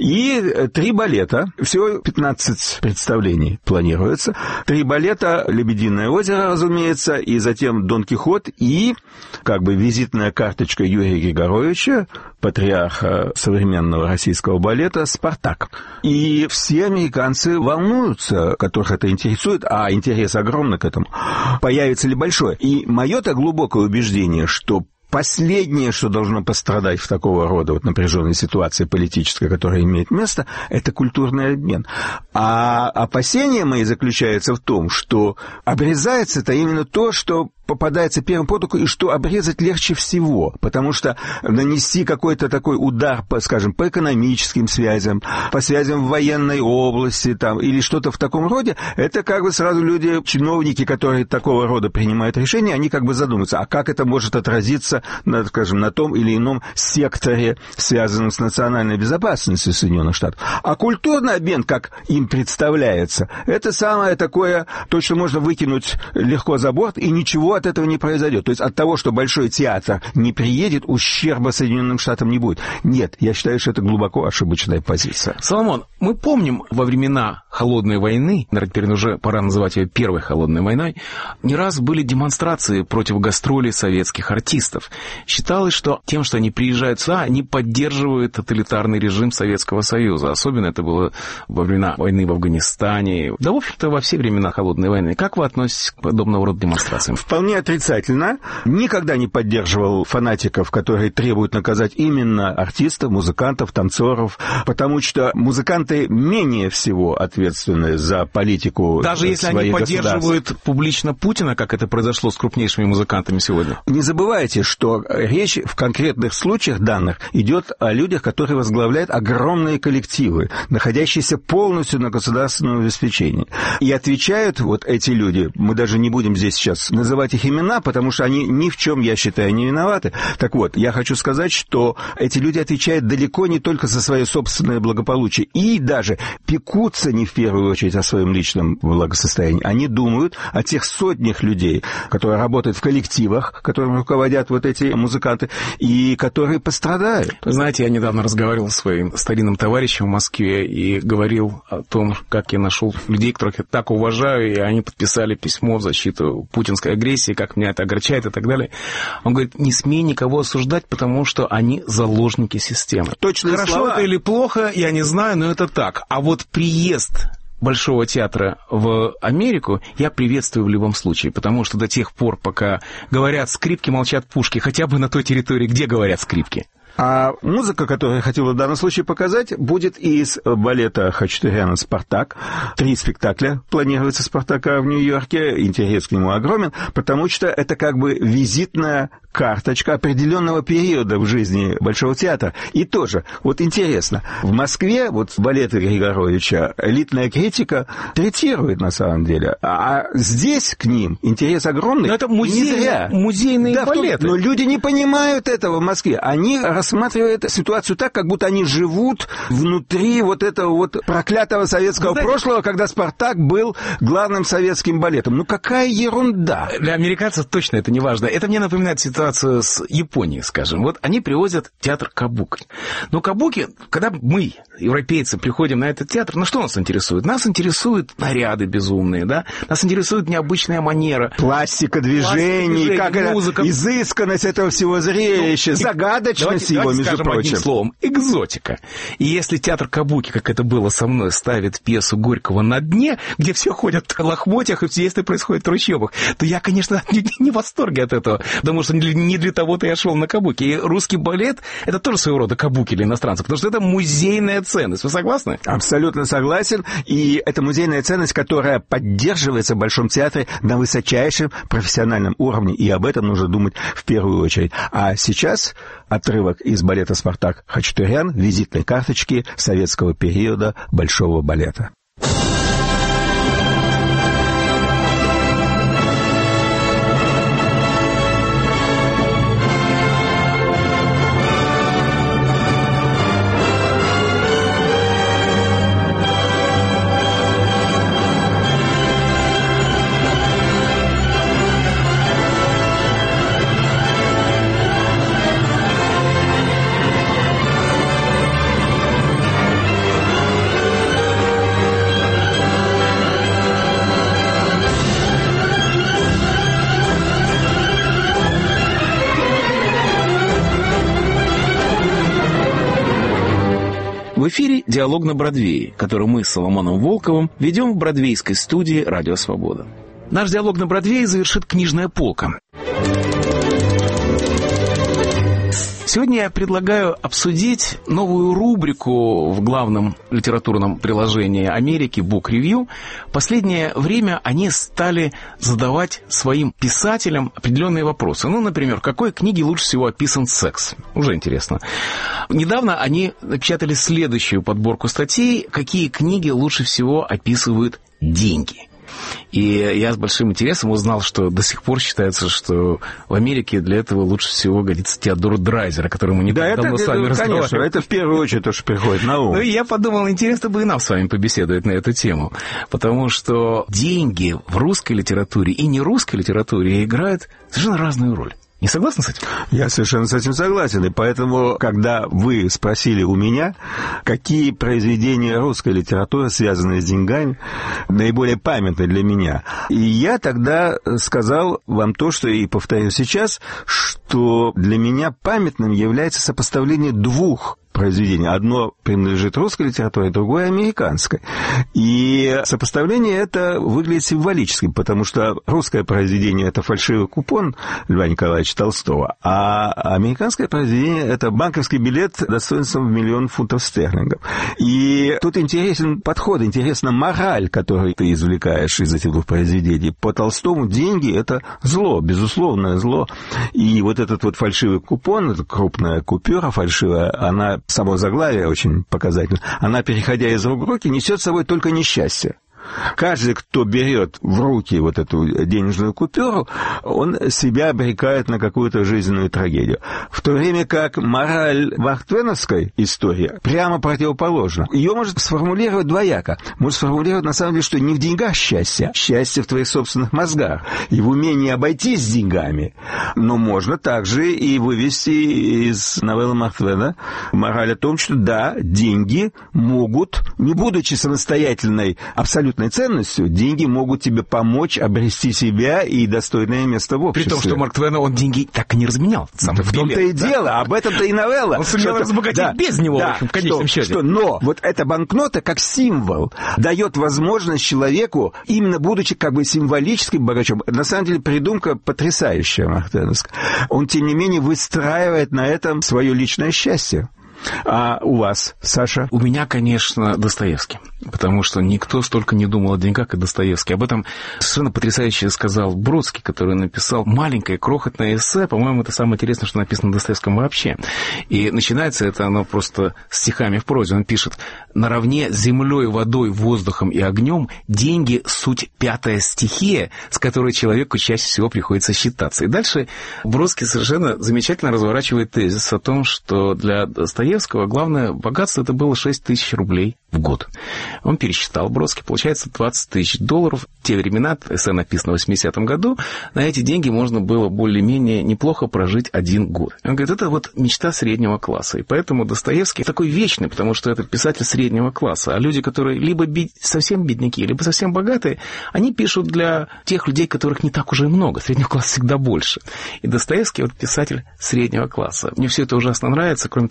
И три балета. Всего пятнадцать представлений планируется. Три балета, «Лебединое озеро», разумеется, и затем «Дон Кихот», и как бы визитная карточка Юрия Григоровича, патриарха современного российского балета, «Спартак». И все американцы волнуются, которых это интересует, а интерес огромный к этому. Появится ли большой? И мое-то глубокое убеждение, что последнее, что должно пострадать в такого рода вот напряженной ситуации политической, которая имеет место, это культурный обмен. А опасения мои заключаются в том, что обрезается-то именно то, что попадается первым под руку, и что обрезать легче всего, потому что нанести какой-то такой удар, по, скажем, по экономическим связям, по связям в военной области там, или что-то в таком роде, это как бы сразу люди, чиновники, которые такого рода принимают решения, они как бы задумаются, а как это может отразиться, на, скажем, на том или ином секторе, связанном с национальной безопасностью Соединенных Штатов. А культурный обмен, как им представляется, это самое такое, то, что можно выкинуть легко за борт, и ничего от этого не произойдет. То есть от того, что Большой театр не приедет, ущерба Соединенным Штатам не будет. Нет, я считаю, что это глубоко ошибочная позиция. Соломон, мы помним во времена Холодной войны, наверное, теперь уже пора называть ее Первой Холодной войной, не раз были демонстрации против гастролей советских артистов. Считалось, что тем, что они приезжают сюда, они поддерживают тоталитарный режим Советского Союза. Особенно это было во времена войны в Афганистане. Да, в общем-то, во все времена Холодной войны. Как вы относитесь к подобного рода демонстрациям? Вполне отрицательно. Никогда не поддерживал фанатиков, которые требуют наказать именно артистов, музыкантов, танцоров, потому что музыканты менее всего ответственны за политику. Даже если они поддерживают публично Путина, как это произошло с крупнейшими музыкантами сегодня? Не забывайте, что речь в конкретных случаях данных идет о людях, которые возглавляют огромные коллективы, находящиеся полностью на государственном обеспечении. И отвечают вот эти люди, мы даже не будем здесь сейчас называть их имена, потому что они ни в чем, я считаю, не виноваты. Так вот, я хочу сказать, что эти люди отвечают далеко не только за свое собственное благополучие и даже пекутся не в первую очередь о своем личном благосостоянии. Они думают о тех сотнях людей, которые работают в коллективах, которым руководят вот эти музыканты, и которые пострадают. Вы знаете, я недавно разговаривал с своим старинным товарищем в Москве и говорил о том, как я нашел людей, которых я так уважаю, и они подписали письмо в защиту путинской агрессии, как меня это огорчает и так далее. Он говорит, не смей никого осуждать, потому что они заложники системы. Точные Хорошо слова. это или плохо, я не знаю, но это так. А вот приезд Большого театра в Америку я приветствую в любом случае, потому что до тех пор, пока говорят скрипки, молчат пушки, хотя бы на той территории, где говорят скрипки. А музыка, которую я хотел в данном случае показать, будет из балета Хачатуряна «Спартак». Три спектакля планируется «Спартака» в Нью-Йорке. Интерес к нему огромен, потому что это как бы визитная карточка определенного периода в жизни Большого театра. И тоже, вот интересно, в Москве вот балеты Григоровича элитная критика третирует на самом деле, а здесь к ним интерес огромный. Но это музей, музейные да, балеты. Но люди не понимают этого в Москве. Они рассматривают ситуацию так, как будто они живут внутри вот этого вот проклятого советского знаете, прошлого, когда «Спартак» был главным советским балетом. Ну какая ерунда! Для американцев точно это не важно. Это мне напоминает ситуацию с Японией, скажем. Вот они привозят театр кабуки. Но кабуки, когда мы, европейцы, приходим на этот театр, ну что нас интересует? Нас интересуют наряды безумные, да? Нас интересует необычная манера. Пластика движений, как музыка. Изысканность этого всего зрелища, ну, загадочность его, между скажем, прочим. Одним словом, экзотика. И если театр кабуки, как это было со мной, ставит пьесу Горького «На дне», где все ходят в лохмотьях и все действия происходят в трущобах, то я, конечно, не, не в восторге от этого, потому что для не для того-то я шел на кабуки. И русский балет — это тоже своего рода кабуки для иностранцев, потому что это музейная ценность. Вы согласны? Абсолютно согласен. И это музейная ценность, которая поддерживается в Большом театре на высочайшем профессиональном уровне. И об этом нужно думать в первую очередь. А сейчас отрывок из балета «Спартак» Хачатурян, визитной карточки советского периода Большого балета. В эфире «Диалог на Бродвее», который мы с Соломоном Волковым ведем в бродвейской студии «Радио Свобода». Наш диалог на Бродвее завершит книжная полка. Сегодня я предлагаю обсудить новую рубрику в главном литературном приложении Америки Book Review. В последнее время они стали задавать своим писателям определенные вопросы. Ну, например, в какой книге лучше всего описан секс? Уже интересно. Недавно они напечатали следующую подборку статей, какие книги лучше всего описывают деньги. И я с большим интересом узнал, что до сих пор считается, что в Америке для этого лучше всего годится Теодор Драйзер, о котором мы не так давно с вами разговаривали. Конечно, это в первую очередь то, что приходит на ум. Ну, и я подумал, интересно бы и нам с вами побеседовать на эту тему, потому что деньги в русской литературе и нерусской литературе играют совершенно разную роль. Не согласны с этим? Я совершенно с этим согласен. И поэтому, когда вы спросили у меня, какие произведения русской литературы, связанные с деньгами, наиболее памятны для меня, и я тогда сказал вам то, что и повторю сейчас, что для меня памятным является сопоставление двух произведение. Одно принадлежит русской литературе, другое американской. И сопоставление это выглядит символическим, потому что русское произведение — это фальшивый купон Льва Николаевича Толстого, а американское произведение — это банковский билет достоинством в миллион фунтов стерлингов. И тут интересен подход, интересна мораль, которую ты извлекаешь из этих двух произведений. По Толстому деньги — это зло, безусловное зло. И вот этот вот фальшивый купон, это крупная купюра фальшивая, она, само заглавие очень показательно, она, переходя из рук в руки, несет с собой только несчастье. Каждый, кто берет в руки вот эту денежную купюру, он себя обрекает на какую-то жизненную трагедию. В то время как мораль мартвеновской истории прямо противоположна. Ее может сформулировать двояко. Может сформулировать, на самом деле, что не в деньгах счастье, счастье в твоих собственных мозгах и в умении обойтись с деньгами. Но можно также и вывести из новеллы Мартвена мораль о том, что да, деньги могут, не будучи самостоятельной абсолютно ценностью, деньги могут тебе помочь обрести себя и достойное место в обществе. При том, что Марк Твен, он деньги так и не разменял. Сам да в том-то и да? дело, об этом-то и новелла. Он сумел разбогатеть да, без него, да, в, общем, в конечном что, счете. Что, но вот эта банкнота, как символ, дает возможность человеку, именно будучи как бы символическим богачом, на самом деле придумка потрясающая, мартвеновская, он, тем не менее, выстраивает на этом свое личное счастье. А у вас, Саша? У меня, конечно, Достоевский. Потому что никто столько не думал о деньгах, как Достоевский. Об этом совершенно потрясающе сказал Бродский, который написал маленькое, крохотное эссе. По-моему, это самое интересное, что написано на Достоевском вообще. И начинается это оно просто стихами в прозе. Он пишет: «Наравне с землей, водой, воздухом и огнем деньги — суть пятая стихия, с которой человеку чаще всего приходится считаться». И дальше Бродский совершенно замечательно разворачивает тезис о том, что для Достоевского главное богатство — это было шесть тысяч рублей в год. Он пересчитал, Бродский, получается двадцать тысяч долларов. В те времена, эссе написано в восьмидесятом году, на эти деньги можно было более-менее неплохо прожить один год. Он говорит, это вот мечта среднего класса. И поэтому Достоевский такой вечный, потому что это писатель среднего класса. А люди, которые либо бед... совсем бедняки, либо совсем богатые, они пишут для тех людей, которых не так уже и много. Среднего класса всегда больше. И Достоевский вот писатель среднего класса. Мне все это ужасно нравится, кроме того, что я с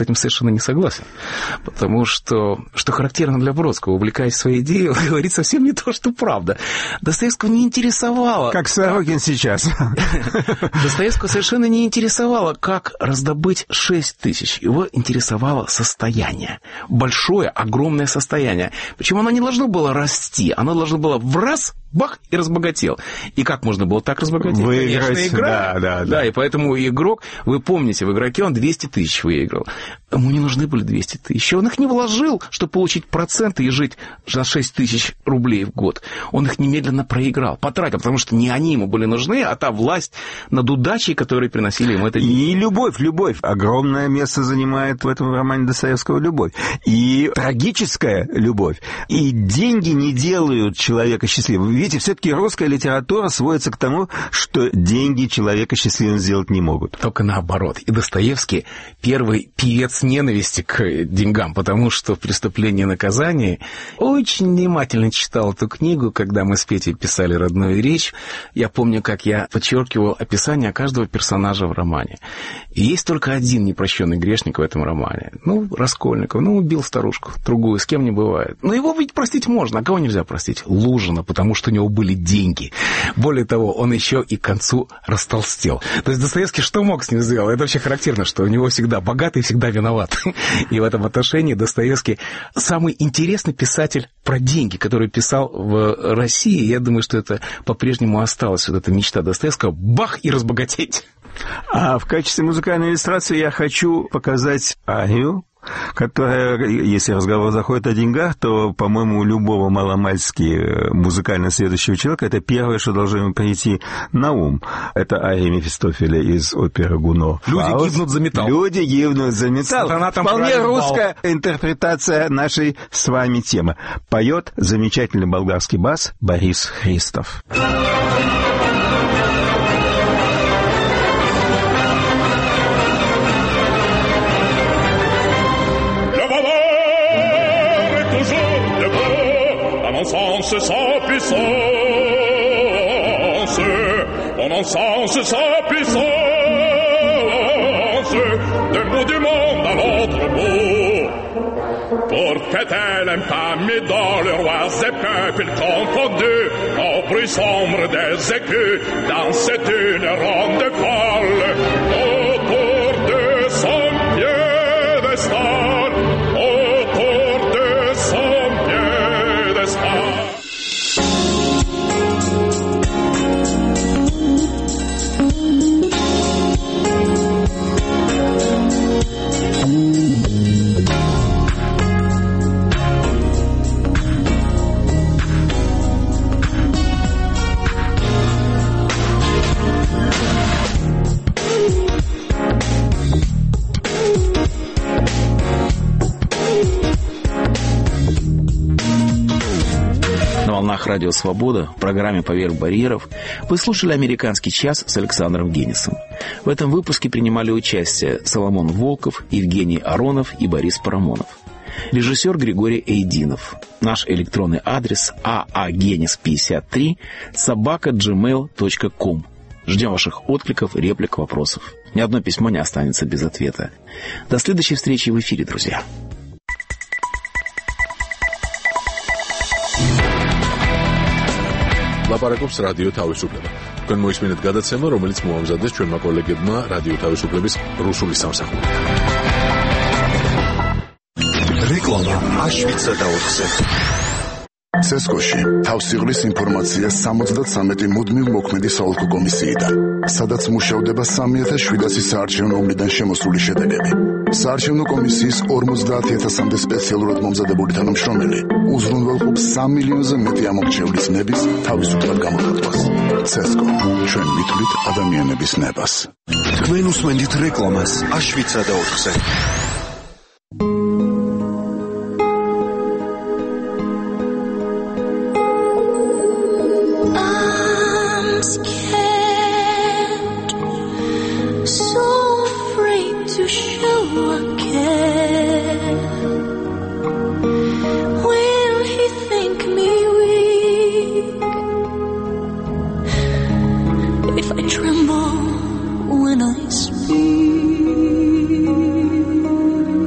этим совершенно не согласен. Потому что, что характерно для Бродского, увлекаясь своей идеей, он говорит совсем не то, что правда. Достоевского не интересовало... Как Сорокин сейчас. Достоевского совершенно не интересовало, как раздобыть шесть тысяч. Его интересовало состояние. Большое, огромное состояние. Причем оно не должно было расти. Оно должно было в раз, бах, и разбогател. И как можно было так разбогатеть? Выиграть, конечно, игра. Да, да, да. Да, и поэтому игрок, вы помните, в игроке он двести тысяч выиграл. Ему не нужны были двести тысяч. Он их не вложил, чтобы получить проценты и жить за шесть тысяч рублей в год. Он их немедленно проиграл, потратил, потому что не они ему были нужны, а та власть над удачей, которые приносили ему это деньги. И любовь, любовь. Огромное место занимает в этом романе Достоевского любовь. И трагическая любовь. И деньги не делают человека счастливым. Видите, все-таки русская литература сводится к тому, что деньги человека счастливым сделать не могут. Только наоборот. И Достоевский первый певец ненависти к деньгам, потому что в «Преступлении и наказании» очень внимательно читал эту книгу, когда мы с Петей писали «Родную речь». Я помню, как я подчеркивал описание каждого персонажа в романе. И есть только один непрощенный грешник в этом романе. Ну, Раскольников. Ну, убил старушку. Другую. С кем не бывает. Но его ведь простить можно. А кого нельзя простить? Лужина, потому что у него были деньги. Более того, он еще и к концу растолстел. То есть Достоевский что мог с ним сделать? Это вообще характерно, что у него всегда богатый, всегда виноват. И в этом отношении Достоевский самый интересный писатель про деньги, который писал в России. Я думаю, что это по-прежнему осталось. Вот эта мечта Достоевского. Бах! И разбогатеть. А в качестве музыкальной иллюстрации я хочу показать арию, которая, если разговор заходит о деньгах, то, по-моему, у любого маломальски музыкально следующего человека это первое, что должно ему прийти на ум. Это ария Мефистофеля из оперы «Гуно». Люди Фауст. гибнут за металл. Люди гибнут за металл. Вполне русская бал. Интерпретация нашей с вами темы. Поет замечательный болгарский бас Борис Христов. Sens sa puissance, on encense sa puissance, d'un bout du monde à l'autre bout, pour qu'elle infamie dans le roi et peuples confondus, au bruit sombre des écus, danse une ronde folle, autour de son piédestal, autour de son piédestal. Радио «Свобода» в программе «Поверх барьеров» вы слушали «Американский час» с Александром Генисом. В этом выпуске принимали участие Соломон Волков, Евгений Аронов и Борис Парамонов. Режиссер Григорий Эйдинов. Наш электронный адрес аагенис пятьдесят три собака джи мейл точка ком. Ждем ваших откликов, реплик, вопросов. Ни одно письмо не останется без ответа. До следующей встречи в эфире, друзья. ლაპარაკობს რადიო თავისუფლება. თქვენ მოისმინეთ გადაცემა, რომელიც მოამზადეს ჩვენმა კოლეგებმა რადიო თავისუფლების რუსული სამსახური. რეკლამა აშვიცა და ოთხზე. ცესკოში თავსიღლის ინფორმაცია სამოცდათსამეტი მუდმივ მოქმედი საოლქო კომისიიდან, სადაც მუშავდება სამი ათას შვიდასი საარჩევნო ომლიდან შემოსული შედეგები. საარჩევნო კომისიის ორმოცდაათი ათასამდე სპეციალურად მომზადებული თანამშრომელი უზრუნველყოფს სამ მილიონზე მეტი ამომრჩევლის ნების თავისუფლად გამოხატვას. ცესკო, ჩვენ მითვლით ადამიანების ნებას. თქვენ უსმენთ რეკლამას აშვიცა და ოთხზე. If I tremble when I speak,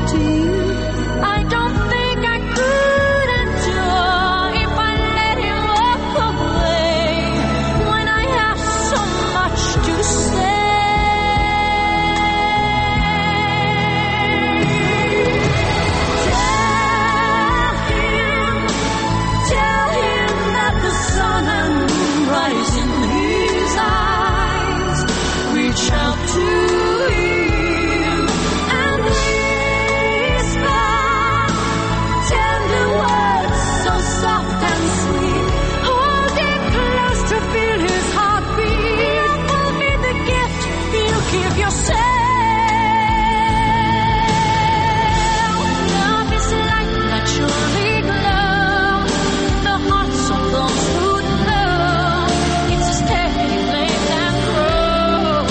to you. I don't think I could endure if I let him walk away when I have so much to say. Reach out to him and whisper tender words so soft and sweet. Hold him close to feel his heartbeat. Will be the gift you give yourself. Love is like naturally glow. The hearts of those who know. It's a steady flame that grows.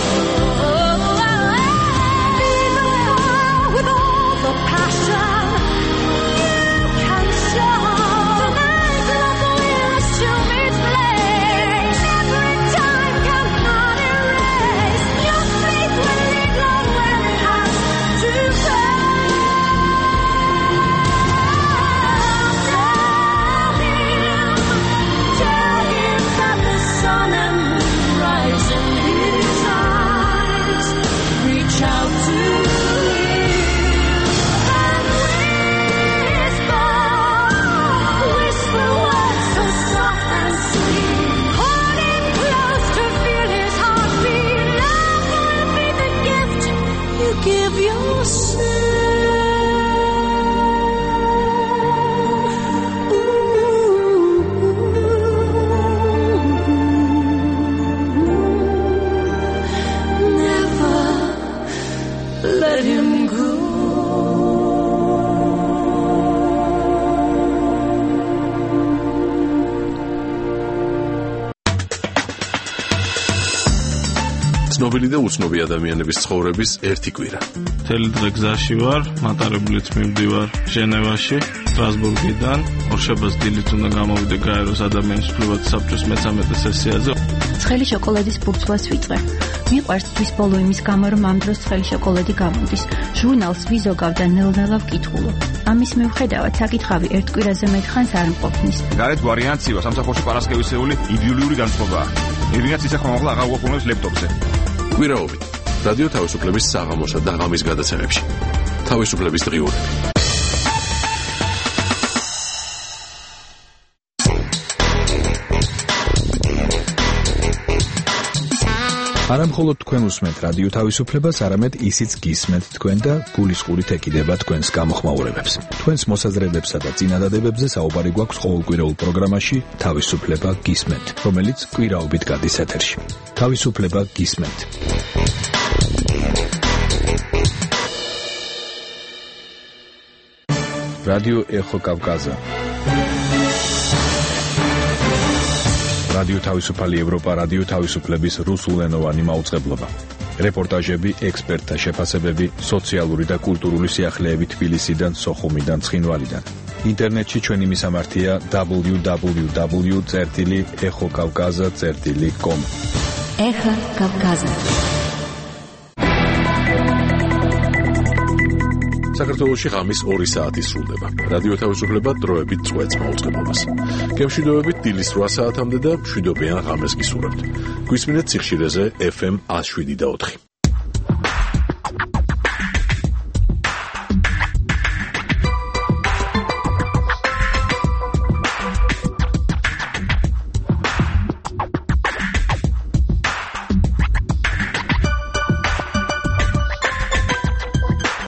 With all the passion you can show, tonight love will assume its place. Every time cannot erase your faith will lead long where it has to go. Tell him, tell him that the sun and moon rise in his eyes. Reach out to give yourself. Ooh. Never let him go. ცნობილი და უცნობი ადამიანების ცხოვრების ერთი კვირა. მთელი დღე გზაში ვარ, მატარებლით მივდივარ ჟენევაში, სტრასბურგიდან. ორშაბათს დილით უნდა გამოვიდე გაეროს ადამიანის უფლებათა საბჭოს მეთორმეტე სესიაზე. ცხელი შოკოლადის ბურცვას ვიწყე. მიყვარს თვის ბოლო იმის გამო, რომ ამ დროს ცხელი შოკოლადი გამოდის. ჟურნალს ვიზოგავ და ნელ-ნელა ვკითხულობ. ამის მიუხედავად საკითხავი ერთ კვირაზე მეტხანს არ მყოფნის. გარეთ ვარიანცივა სამსახურში პარასკევისეული იდეოლოგიური განწყობაა. ევინაც ისე ხმამაღლა აღარ უყურებს ლეპტოპზე. კვირაობით რადიო თავისუფლების საღამოსა და ღამის გადაცემებში. თავისუფლების დღიურები. არა მხოლოდ თქვენ უსმენთ რადიო თავისუფლებას, არამედ ისიც გისმენთ თქვენ და გულისყურით ეკიდება თქვენს გამოხმაურებებს. თქვენს მოსაზრებებსა და წინადადებებზე საუბარი გვაქვს ყოველკვირეულ პროგრამაში თავისუფლება გისმენთ, რომელიც კვირაობით გადის ეთერში. თავისუფლება გისმენთ. რადიო ეხო კავკაზა. რადიო თავისუფალი ევროპა, რადიო თავისუფლების რუსულენოვანი მაუწყებლობა. რეპორტაჟები, ექსპერტთა შეფასებები, სოციალური და კულტურული სიახლეები თბილისიდან, სოხუმიდან, ცხინვალიდან. ინტერნეტში ჩვენი მისამართია დაბლიუ დაბლიუ დაბლიუ წერტილი ეხო კავკაზა წერტილი კომ. ეხო კავკაზა. საქართველოში ღამის ორი საათი სრულდება. რადიო თავისუფლება დროებით წვეთს მაუწყებლობას. გემშვიდობებით დილის რვა საათამდე და მშვიდობიან ღამეს გისურვებთ. გვისმინეთ სიხშირეზე ეფ ემ ათს შვიდი და ოთხი.